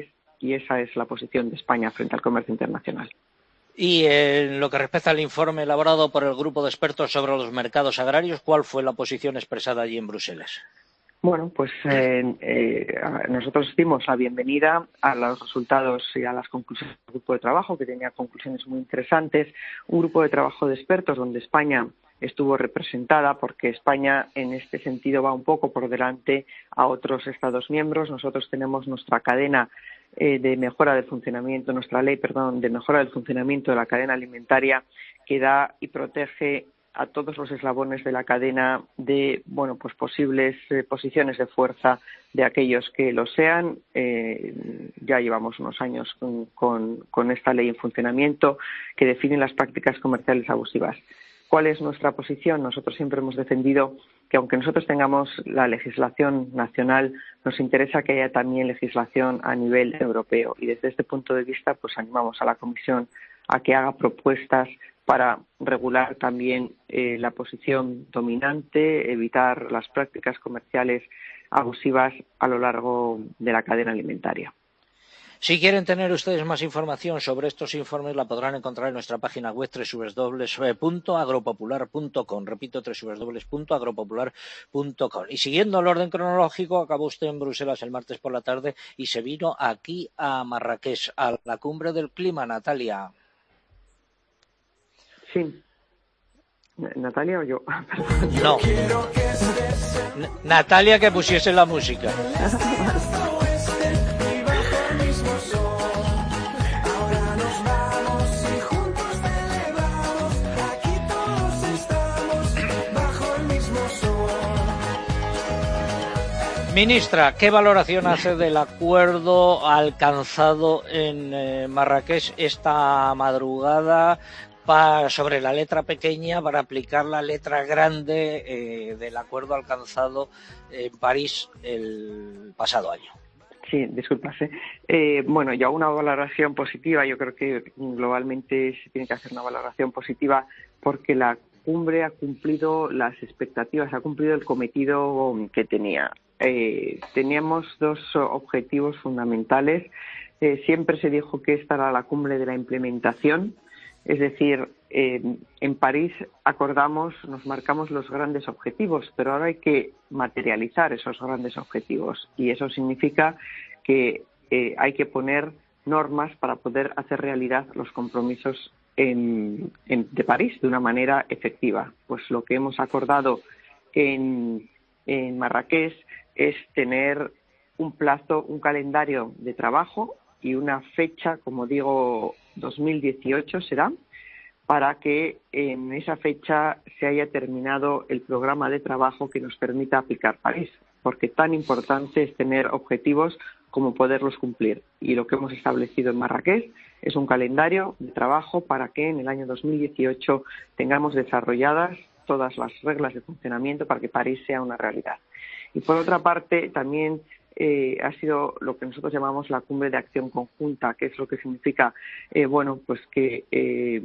y esa es la posición de España frente al comercio internacional. Y en lo que respecta al informe elaborado por el grupo de expertos sobre los mercados agrarios, ¿cuál fue la posición expresada allí en Bruselas? Bueno, pues eh, eh, nosotros dimos la bienvenida a los resultados y a las conclusiones del grupo de trabajo, que tenía conclusiones muy interesantes. Un grupo de trabajo de expertos donde España estuvo representada, porque España en este sentido va un poco por delante a otros Estados miembros. Nosotros tenemos nuestra cadena eh, de mejora del funcionamiento, nuestra ley, perdón, de mejora del funcionamiento de la cadena alimentaria, que da y protege a todos los eslabones de la cadena de, bueno, pues posibles eh, posiciones de fuerza de aquellos que lo sean. Eh, ya llevamos unos años con, con, con esta ley en funcionamiento que define las prácticas comerciales abusivas. ¿Cuál es nuestra posición? Nosotros siempre hemos defendido que aunque nosotros tengamos la legislación nacional, nos interesa que haya también legislación a nivel europeo. Y desde este punto de vista, pues animamos a la Comisión a que haga propuestas para regular también eh, la posición dominante, evitar las prácticas comerciales abusivas a lo largo de la cadena alimentaria. Si quieren tener ustedes más información sobre estos informes, la podrán encontrar en nuestra página web doble u doble u doble u punto agropopular punto com. Repito, doble u doble u doble u punto agropopular punto com. Y siguiendo el orden cronológico, acabó usted en Bruselas el martes por la tarde y se vino aquí a Marrakech, a la cumbre del clima, Natalia. Sí. ¿Natalia o yo? No. N- Natalia, que pusiese la música. Ministra, ¿qué valoración hace del acuerdo alcanzado en eh, Marrakech esta madrugada para, sobre la letra pequeña para aplicar la letra grande eh, del acuerdo alcanzado en París el pasado año? Sí, disculpas. Eh, bueno, yo hago una valoración positiva. Yo creo que globalmente se tiene que hacer una valoración positiva porque la cumbre ha cumplido las expectativas, ha cumplido el cometido que tenía. Eh, teníamos dos objetivos fundamentales. Eh, siempre se dijo que esta era la cumbre de la implementación, es decir, eh, en París acordamos, nos marcamos los grandes objetivos, pero ahora hay que materializar esos grandes objetivos y eso significa que eh, hay que poner normas para poder hacer realidad los compromisos en, en, de París de una manera efectiva. Pues lo que hemos acordado en, en Marrakech es tener un plazo, un calendario de trabajo y una fecha, como digo, dos mil dieciocho será, para que en esa fecha se haya terminado el programa de trabajo que nos permita aplicar París, porque tan importante es tener objetivos como poderlos cumplir. Y lo que hemos establecido en Marrakech es un calendario de trabajo para que en el año dos mil dieciocho tengamos desarrolladas todas las reglas de funcionamiento para que París sea una realidad. Y por otra parte, también eh, ha sido lo que nosotros llamamos la cumbre de acción conjunta, que es lo que significa, eh, bueno, pues que eh,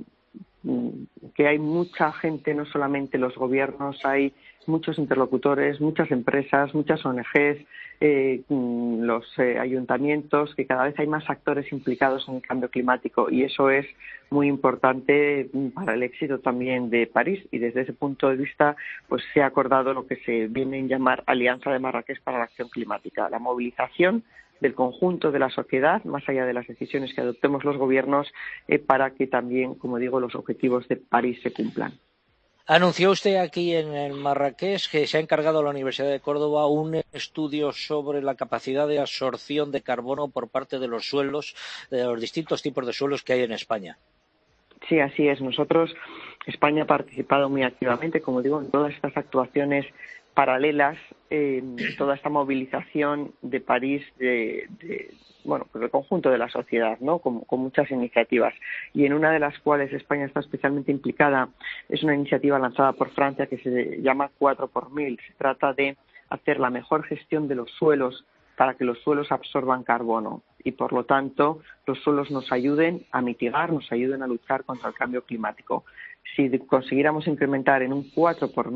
que hay mucha gente, no solamente los gobiernos, hay muchos interlocutores, muchas empresas, muchas O N Ges, eh, los eh, ayuntamientos, que cada vez hay más actores implicados en el cambio climático y eso es muy importante para el éxito también de París y desde ese punto de vista pues se ha acordado lo que se viene a llamar Alianza de Marrakech para la Acción Climática, la movilización del conjunto de la sociedad, más allá de las decisiones que adoptemos los gobiernos, eh, para que también, como digo, los objetivos de París se cumplan. Anunció usted aquí en el Marrakech que se ha encargado a la Universidad de Córdoba un estudio sobre la capacidad de absorción de carbono por parte de los suelos, de los distintos tipos de suelos que hay en España. Sí, así es. Nosotros, España ha participado muy activamente, como digo, en todas estas actuaciones paralelas, eh, toda esta movilización de París, de, de bueno, pues el conjunto de la sociedad, ¿no? Con, con muchas iniciativas. Y en una de las cuales España está especialmente implicada es una iniciativa lanzada por Francia que se llama cuatro por mil. Se trata de hacer la mejor gestión de los suelos para que los suelos absorban carbono y, por lo tanto, los suelos nos ayuden a mitigar, nos ayuden a luchar contra el cambio climático. Si consiguiéramos incrementar en un cuatro por mil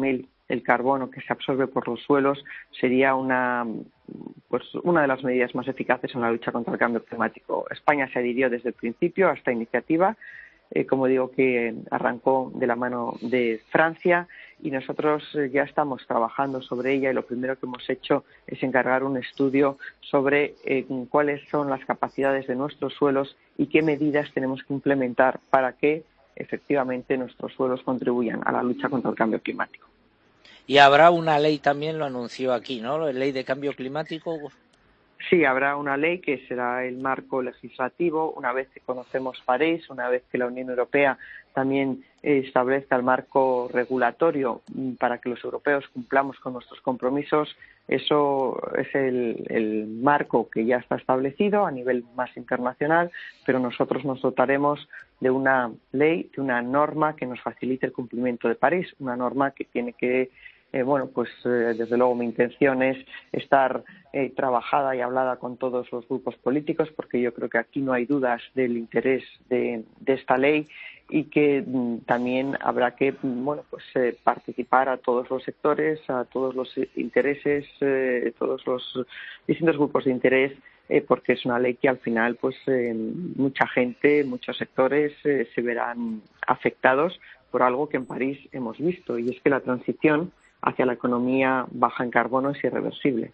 el carbono que se absorbe por los suelos sería una, pues, una de las medidas más eficaces en la lucha contra el cambio climático. España se adhirió desde el principio a esta iniciativa, eh, como digo, que arrancó de la mano de Francia, y nosotros eh, ya estamos trabajando sobre ella, y lo primero que hemos hecho es encargar un estudio sobre eh, cuáles son las capacidades de nuestros suelos y qué medidas tenemos que implementar para que efectivamente nuestros suelos contribuyan a la lucha contra el cambio climático. Y habrá una ley también, lo anunció aquí, ¿no? La ley de cambio climático. Sí, habrá una ley que será el marco legislativo una vez que conocemos París, una vez que la Unión Europea también establezca el marco regulatorio para que los europeos cumplamos con nuestros compromisos. Eso es el, el marco que ya está establecido a nivel más internacional, pero nosotros nos dotaremos de una ley, de una norma que nos facilite el cumplimiento de París, una norma que tiene que Eh, bueno, pues eh, desde luego mi intención es estar eh, trabajada y hablada con todos los grupos políticos, porque yo creo que aquí no hay dudas del interés de, de esta ley, y que mm, también habrá que mm, bueno, pues eh, participar a todos los sectores, a todos los intereses, eh, todos los distintos grupos de interés, eh, porque es una ley que al final pues eh, mucha gente, muchos sectores eh, se verán afectados por algo que en París hemos visto, y es que la transición hacia la economía baja en carbono es irreversible.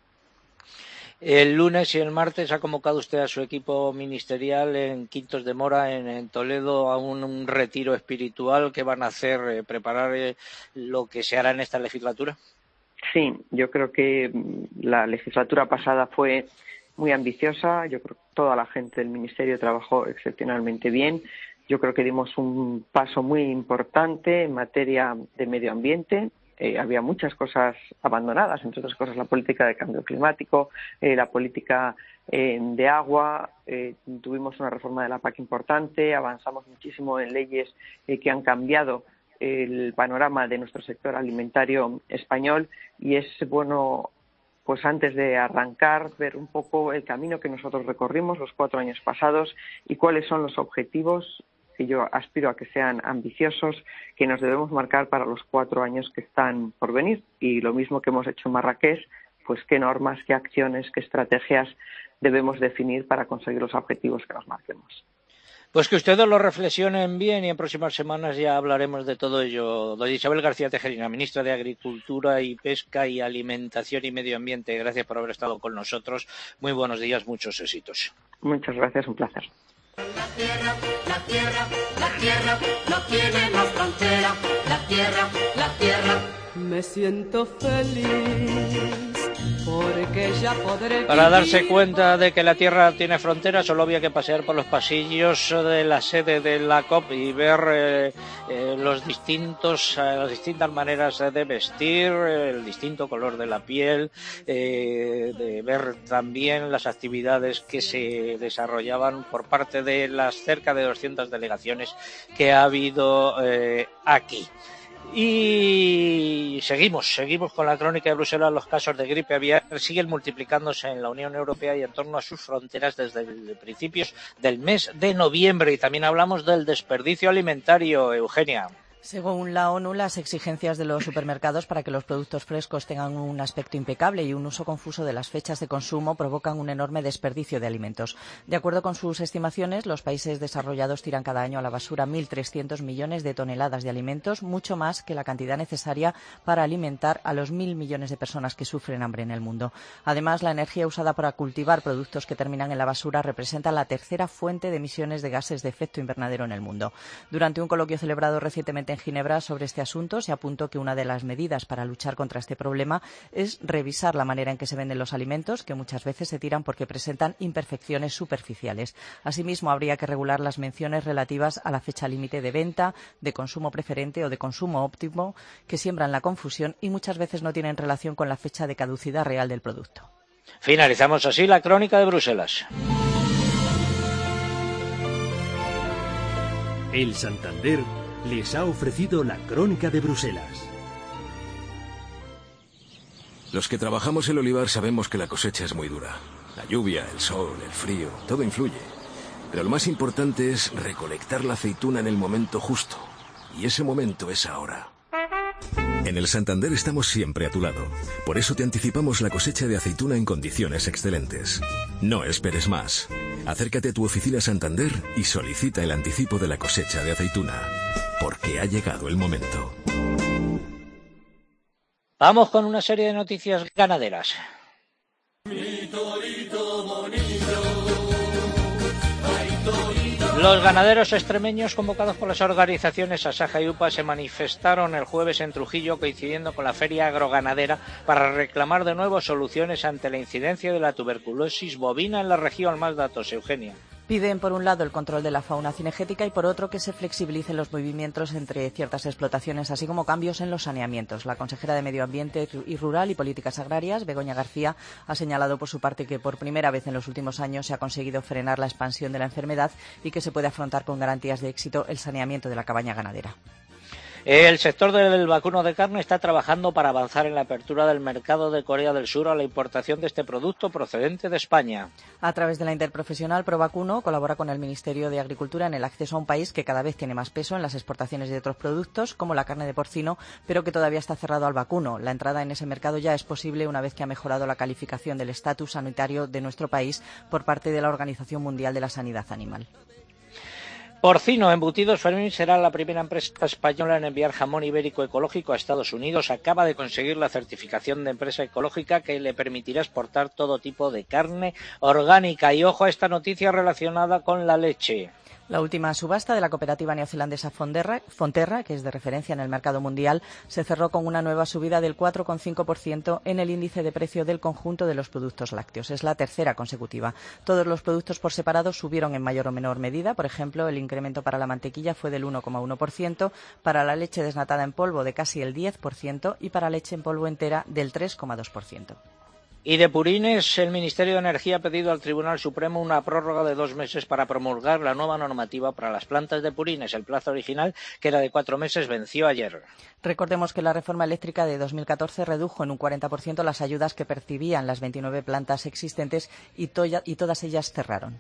El lunes y el martes ha convocado usted a su equipo ministerial en Quintos de Mora, en, en Toledo, a un, un retiro espiritual que van a hacer, eh, preparar eh, lo que se hará en esta legislatura. Sí, yo creo que la legislatura pasada fue muy ambiciosa. Yo creo que toda la gente del ministerio trabajó excepcionalmente bien. Yo creo que dimos un paso muy importante en materia de medio ambiente. Eh, había muchas cosas abandonadas, entre otras cosas la política de cambio climático, eh, la política eh, de agua, eh, tuvimos una reforma de la P A C importante, avanzamos muchísimo en leyes eh, que han cambiado el panorama de nuestro sector alimentario español, y es bueno, pues antes de arrancar, ver un poco el camino que nosotros recorrimos los cuatro años pasados y cuáles son los objetivos que yo aspiro a que sean ambiciosos, que nos debemos marcar para los cuatro años que están por venir. Y lo mismo que hemos hecho en Marrakech, pues qué normas, qué acciones, qué estrategias debemos definir para conseguir los objetivos que nos marquemos. Pues que ustedes lo reflexionen bien, y en próximas semanas ya hablaremos de todo ello. Doña Isabel García Tejerina, ministra de Agricultura y Pesca y Alimentación y Medio Ambiente, gracias por haber estado con nosotros. Muy buenos días, muchos éxitos. Muchas gracias, un placer. La tierra, la tierra, la tierra no tiene más frontera. La tierra, la tierra. Me siento feliz porque ya podré. Para darse cuenta de que la Tierra tiene fronteras, solo había que pasear por los pasillos de la sede de la COP y ver eh, eh, los distintos, eh, las distintas maneras de vestir, el distinto color de la piel, eh, de ver también las actividades que se desarrollaban por parte de las cerca de doscientas delegaciones que ha habido eh, aquí. Y seguimos, seguimos con la crónica de Bruselas. Los casos de gripe aviar siguen multiplicándose en la Unión Europea y en torno a sus fronteras desde principios del mes de noviembre. Y también hablamos del desperdicio alimentario, Eugenia. Según la ONU, las exigencias de los supermercados para que los productos frescos tengan un aspecto impecable y un uso confuso de las fechas de consumo provocan un enorme desperdicio de alimentos. De acuerdo con sus estimaciones, los países desarrollados tiran cada año a la basura mil trescientos millones de toneladas de alimentos, mucho más que la cantidad necesaria para alimentar a los mil millones de personas que sufren hambre en el mundo. Además, la energía usada para cultivar productos que terminan en la basura representa la tercera fuente de emisiones de gases de efecto invernadero en el mundo. Durante un coloquio celebrado recientemente en Ginebra sobre este asunto, se apuntó que una de las medidas para luchar contra este problema es revisar la manera en que se venden los alimentos, que muchas veces se tiran porque presentan imperfecciones superficiales. Asimismo, habría que regular las menciones relativas a la fecha límite de venta, de consumo preferente o de consumo óptimo, que siembran la confusión y muchas veces no tienen relación con la fecha de caducidad real del producto. Finalizamos así la crónica de Bruselas. El Santander les ha ofrecido la crónica de Bruselas. Los que trabajamos el olivar sabemos que la cosecha es muy dura. La lluvia, el sol, el frío, todo influye. Pero lo más importante es recolectar la aceituna en el momento justo. Y ese momento es ahora. En el Santander estamos siempre a tu lado. Por eso te anticipamos la cosecha de aceituna en condiciones excelentes. No esperes más. Acércate a tu oficina Santander y solicita el anticipo de la cosecha de aceituna. Porque ha llegado el momento. Vamos con una serie de noticias ganaderas. Los ganaderos extremeños convocados por las organizaciones Asaja y UPA se manifestaron el jueves en Trujillo, coincidiendo con la feria agroganadera, para reclamar de nuevo soluciones ante la incidencia de la tuberculosis bovina en la región. Más datos, Eugenia. Piden, por un lado, el control de la fauna cinegética y, por otro, que se flexibilicen los movimientos entre ciertas explotaciones, así como cambios en los saneamientos. La consejera de Medio Ambiente y Rural y Políticas Agrarias, Begoña García, ha señalado por su parte que por primera vez en los últimos años se ha conseguido frenar la expansión de la enfermedad y que se puede afrontar con garantías de éxito el saneamiento de la cabaña ganadera. El sector del vacuno de carne está trabajando para avanzar en la apertura del mercado de Corea del Sur a la importación de este producto procedente de España. A través de la interprofesional Provacuno colabora con el Ministerio de Agricultura en el acceso a un país que cada vez tiene más peso en las exportaciones de otros productos, como la carne de porcino, pero que todavía está cerrado al vacuno. La entrada en ese mercado ya es posible una vez que ha mejorado la calificación del estatus sanitario de nuestro país por parte de la Organización Mundial de la Sanidad Animal. Porcino Embutidos Fermín será la primera empresa española en enviar jamón ibérico ecológico a Estados Unidos. Acaba de conseguir la certificación de empresa ecológica que le permitirá exportar todo tipo de carne orgánica. Y ojo a esta noticia relacionada con la leche. La última subasta de la cooperativa neozelandesa Fonterra, Fonterra, que es de referencia en el mercado mundial, se cerró con una nueva subida del cuatro coma cinco por ciento en el índice de precio del conjunto de los productos lácteos. Es la tercera consecutiva. Todos los productos por separado subieron en mayor o menor medida. Por ejemplo, el incremento para la mantequilla fue del uno coma uno por ciento, para la leche desnatada en polvo de casi el diez por ciento y para leche en polvo entera del tres coma dos por ciento. Y de purines, el Ministerio de Energía ha pedido al Tribunal Supremo una prórroga de dos meses para promulgar la nueva normativa para las plantas de purines. El plazo original, que era de cuatro meses, venció ayer. Recordemos que la reforma eléctrica de dos mil catorce redujo en un cuarenta por ciento las ayudas que percibían las veintinueve plantas existentes y, to- y todas ellas cerraron.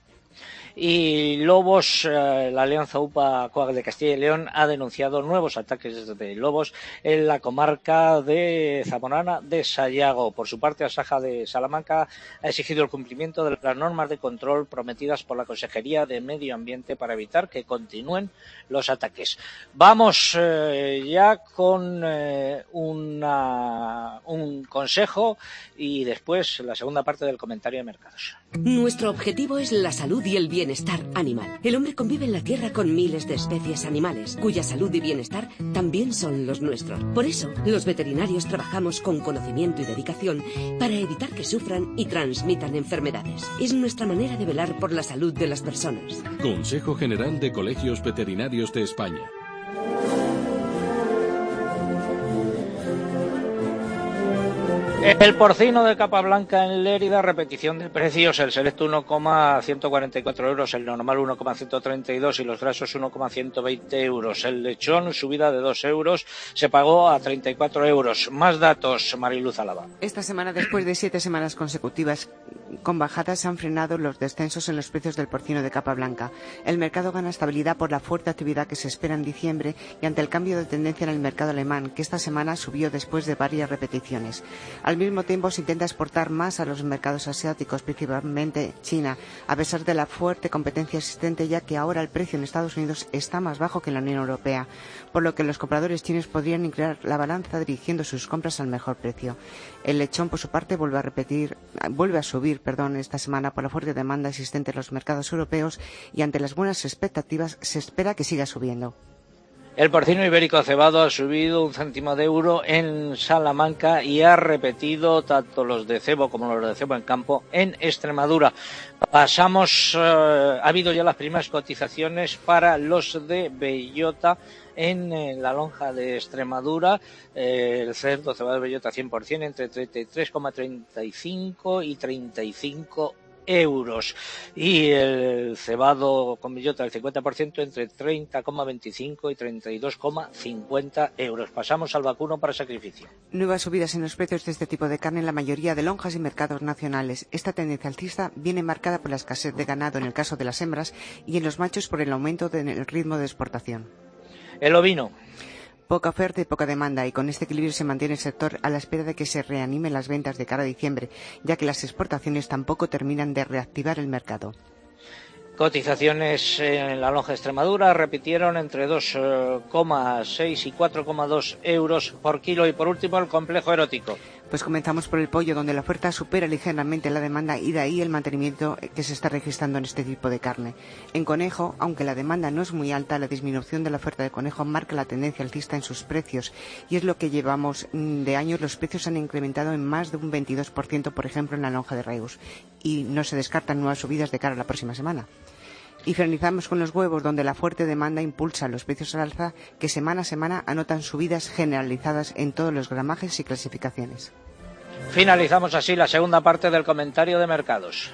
Y lobos, eh, la Alianza UPA Coag de Castilla y León ha denunciado nuevos ataques de lobos en la comarca de Zamorana de Sayago. Por su parte, Asaja de Salamanca ha exigido el cumplimiento de las normas de control prometidas por la Consejería de Medio Ambiente para evitar que continúen los ataques. Vamos eh, ya con eh, una, un consejo y después la segunda parte del comentario de mercados. Nuestro objetivo es la salud y el bienestar animal. El hombre convive en la Tierra con miles de especies animales, cuya salud y bienestar también son los nuestros. Por eso, los veterinarios trabajamos con conocimiento y dedicación para evitar que sufran y transmitan enfermedades. Es nuestra manera de velar por la salud de las personas. Consejo General de Colegios Veterinarios de España. El porcino de capa blanca en Lérida, repetición de precios, el selecto uno coma ciento cuarenta y cuatro euros, el normal uno coma ciento treinta y dos y los grasos uno coma ciento veinte euros. El lechón, subida de dos euros, se pagó a treinta y cuatro euros. Más datos, Mariluz Álava. Esta semana, después de siete semanas consecutivas con bajadas, se han frenado los descensos en los precios del porcino de capa blanca. El mercado gana estabilidad por la fuerte actividad que se espera en diciembre y ante el cambio de tendencia en el mercado alemán, que esta semana subió después de varias repeticiones. Al mismo tiempo, se intenta exportar más a los mercados asiáticos, principalmente China, a pesar de la fuerte competencia existente, ya que ahora el precio en Estados Unidos está más bajo que en la Unión Europea, por lo que los compradores chinos podrían inclinar la balanza dirigiendo sus compras al mejor precio. El lechón, por su parte, vuelve a repetir, vuelve a subir, perdón, esta semana por la fuerte demanda existente en los mercados europeos y ante las buenas expectativas se espera que siga subiendo. El porcino ibérico cebado ha subido un céntimo de euro en Salamanca y ha repetido tanto los de cebo como los de cebo en campo en Extremadura. Pasamos, eh, ha habido ya las primeras cotizaciones para los de bellota en, en la lonja de Extremadura. Eh, el cerdo cebado de bellota cien por ciento entre treinta y tres coma treinta y cinco y treinta y cinco euros, y el cebado con bellota del cincuenta por ciento entre treinta coma veinticinco y treinta y dos coma cincuenta euros. Pasamos al vacuno para sacrificio. Nuevas subidas en los precios de este tipo de carne en la mayoría de lonjas y mercados nacionales. Esta tendencia alcista viene marcada por la escasez de ganado en el caso de las hembras y en los machos por el aumento del ritmo de exportación. El ovino. Poca oferta y poca demanda, y con este equilibrio se mantiene el sector a la espera de que se reanimen las ventas de cara a diciembre, ya que las exportaciones tampoco terminan de reactivar el mercado. Cotizaciones en la lonja de Extremadura repitieron entre dos coma seis y cuatro coma dos euros por kilo. Y por último, el complejo erótico. Pues comenzamos por el pollo, donde la oferta supera ligeramente la demanda, y de ahí el mantenimiento que se está registrando en este tipo de carne. En conejo, aunque la demanda no es muy alta, la disminución de la oferta de conejo marca la tendencia alcista en sus precios, y es lo que llevamos de años. Los precios han incrementado en más de un veintidós por ciento, por ejemplo, en la lonja de Reus, y no se descartan nuevas subidas de cara a la próxima semana. Y finalizamos con los huevos, donde la fuerte demanda impulsa los precios al alza, que semana a semana anotan subidas generalizadas en todos los gramajes y clasificaciones. Finalizamos así la segunda parte del comentario de mercados.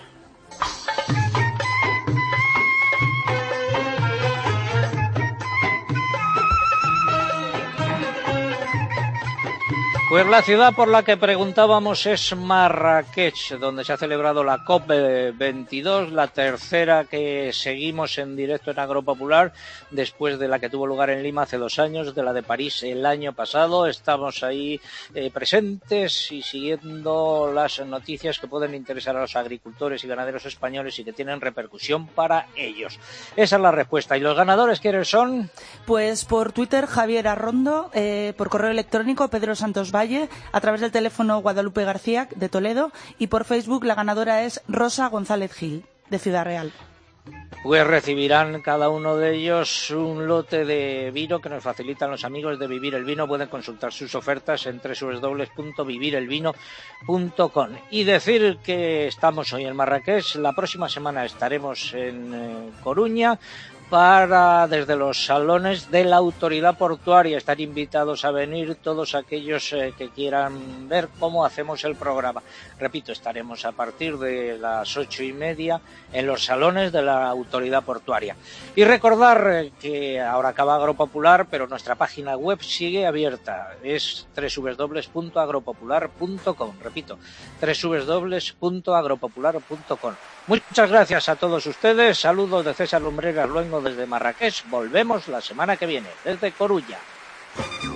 Pues la ciudad por la que preguntábamos es Marrakech, donde se ha celebrado la COP veintidós, la tercera que seguimos en directo en Agropopular, después de la que tuvo lugar en Lima hace dos años, de la de París el año pasado. Estamos ahí eh, presentes y siguiendo las noticias que pueden interesar a los agricultores y ganaderos españoles y que tienen repercusión para ellos. Esa es la respuesta. ¿Y los ganadores quiénes son? Pues por Twitter, Javier Arrondo, eh, por correo electrónico, Pedro Santos Valle, a través del teléfono Guadalupe García de Toledo, y por Facebook la ganadora es Rosa González Gil, de Ciudad Real. Pues recibirán cada uno de ellos un lote de vino que nos facilitan los amigos de Vivir el Vino. Pueden consultar sus ofertas en doble u doble u doble u punto vivir el vino punto com. Y decir que estamos hoy en Marrakech, la próxima semana estaremos en eh, Coruña, para desde los salones de la autoridad portuaria. Están invitados a venir todos aquellos eh, que quieran ver cómo hacemos el programa. Repito, estaremos a partir de las ocho y media en los salones de la autoridad portuaria. Y recordar eh, que ahora acaba Agropopular, pero nuestra página web sigue abierta. Es doble u doble u doble u punto agropopular punto com. Repito, doble u doble u doble u punto agropopular punto com. Muchas gracias a todos ustedes. Saludos de César Lumbreras Luengo desde Marrakech. Volvemos la semana que viene desde Coruña.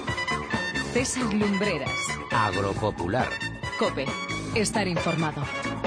César Lumbreras. Agropopular. COPE. Estar informado.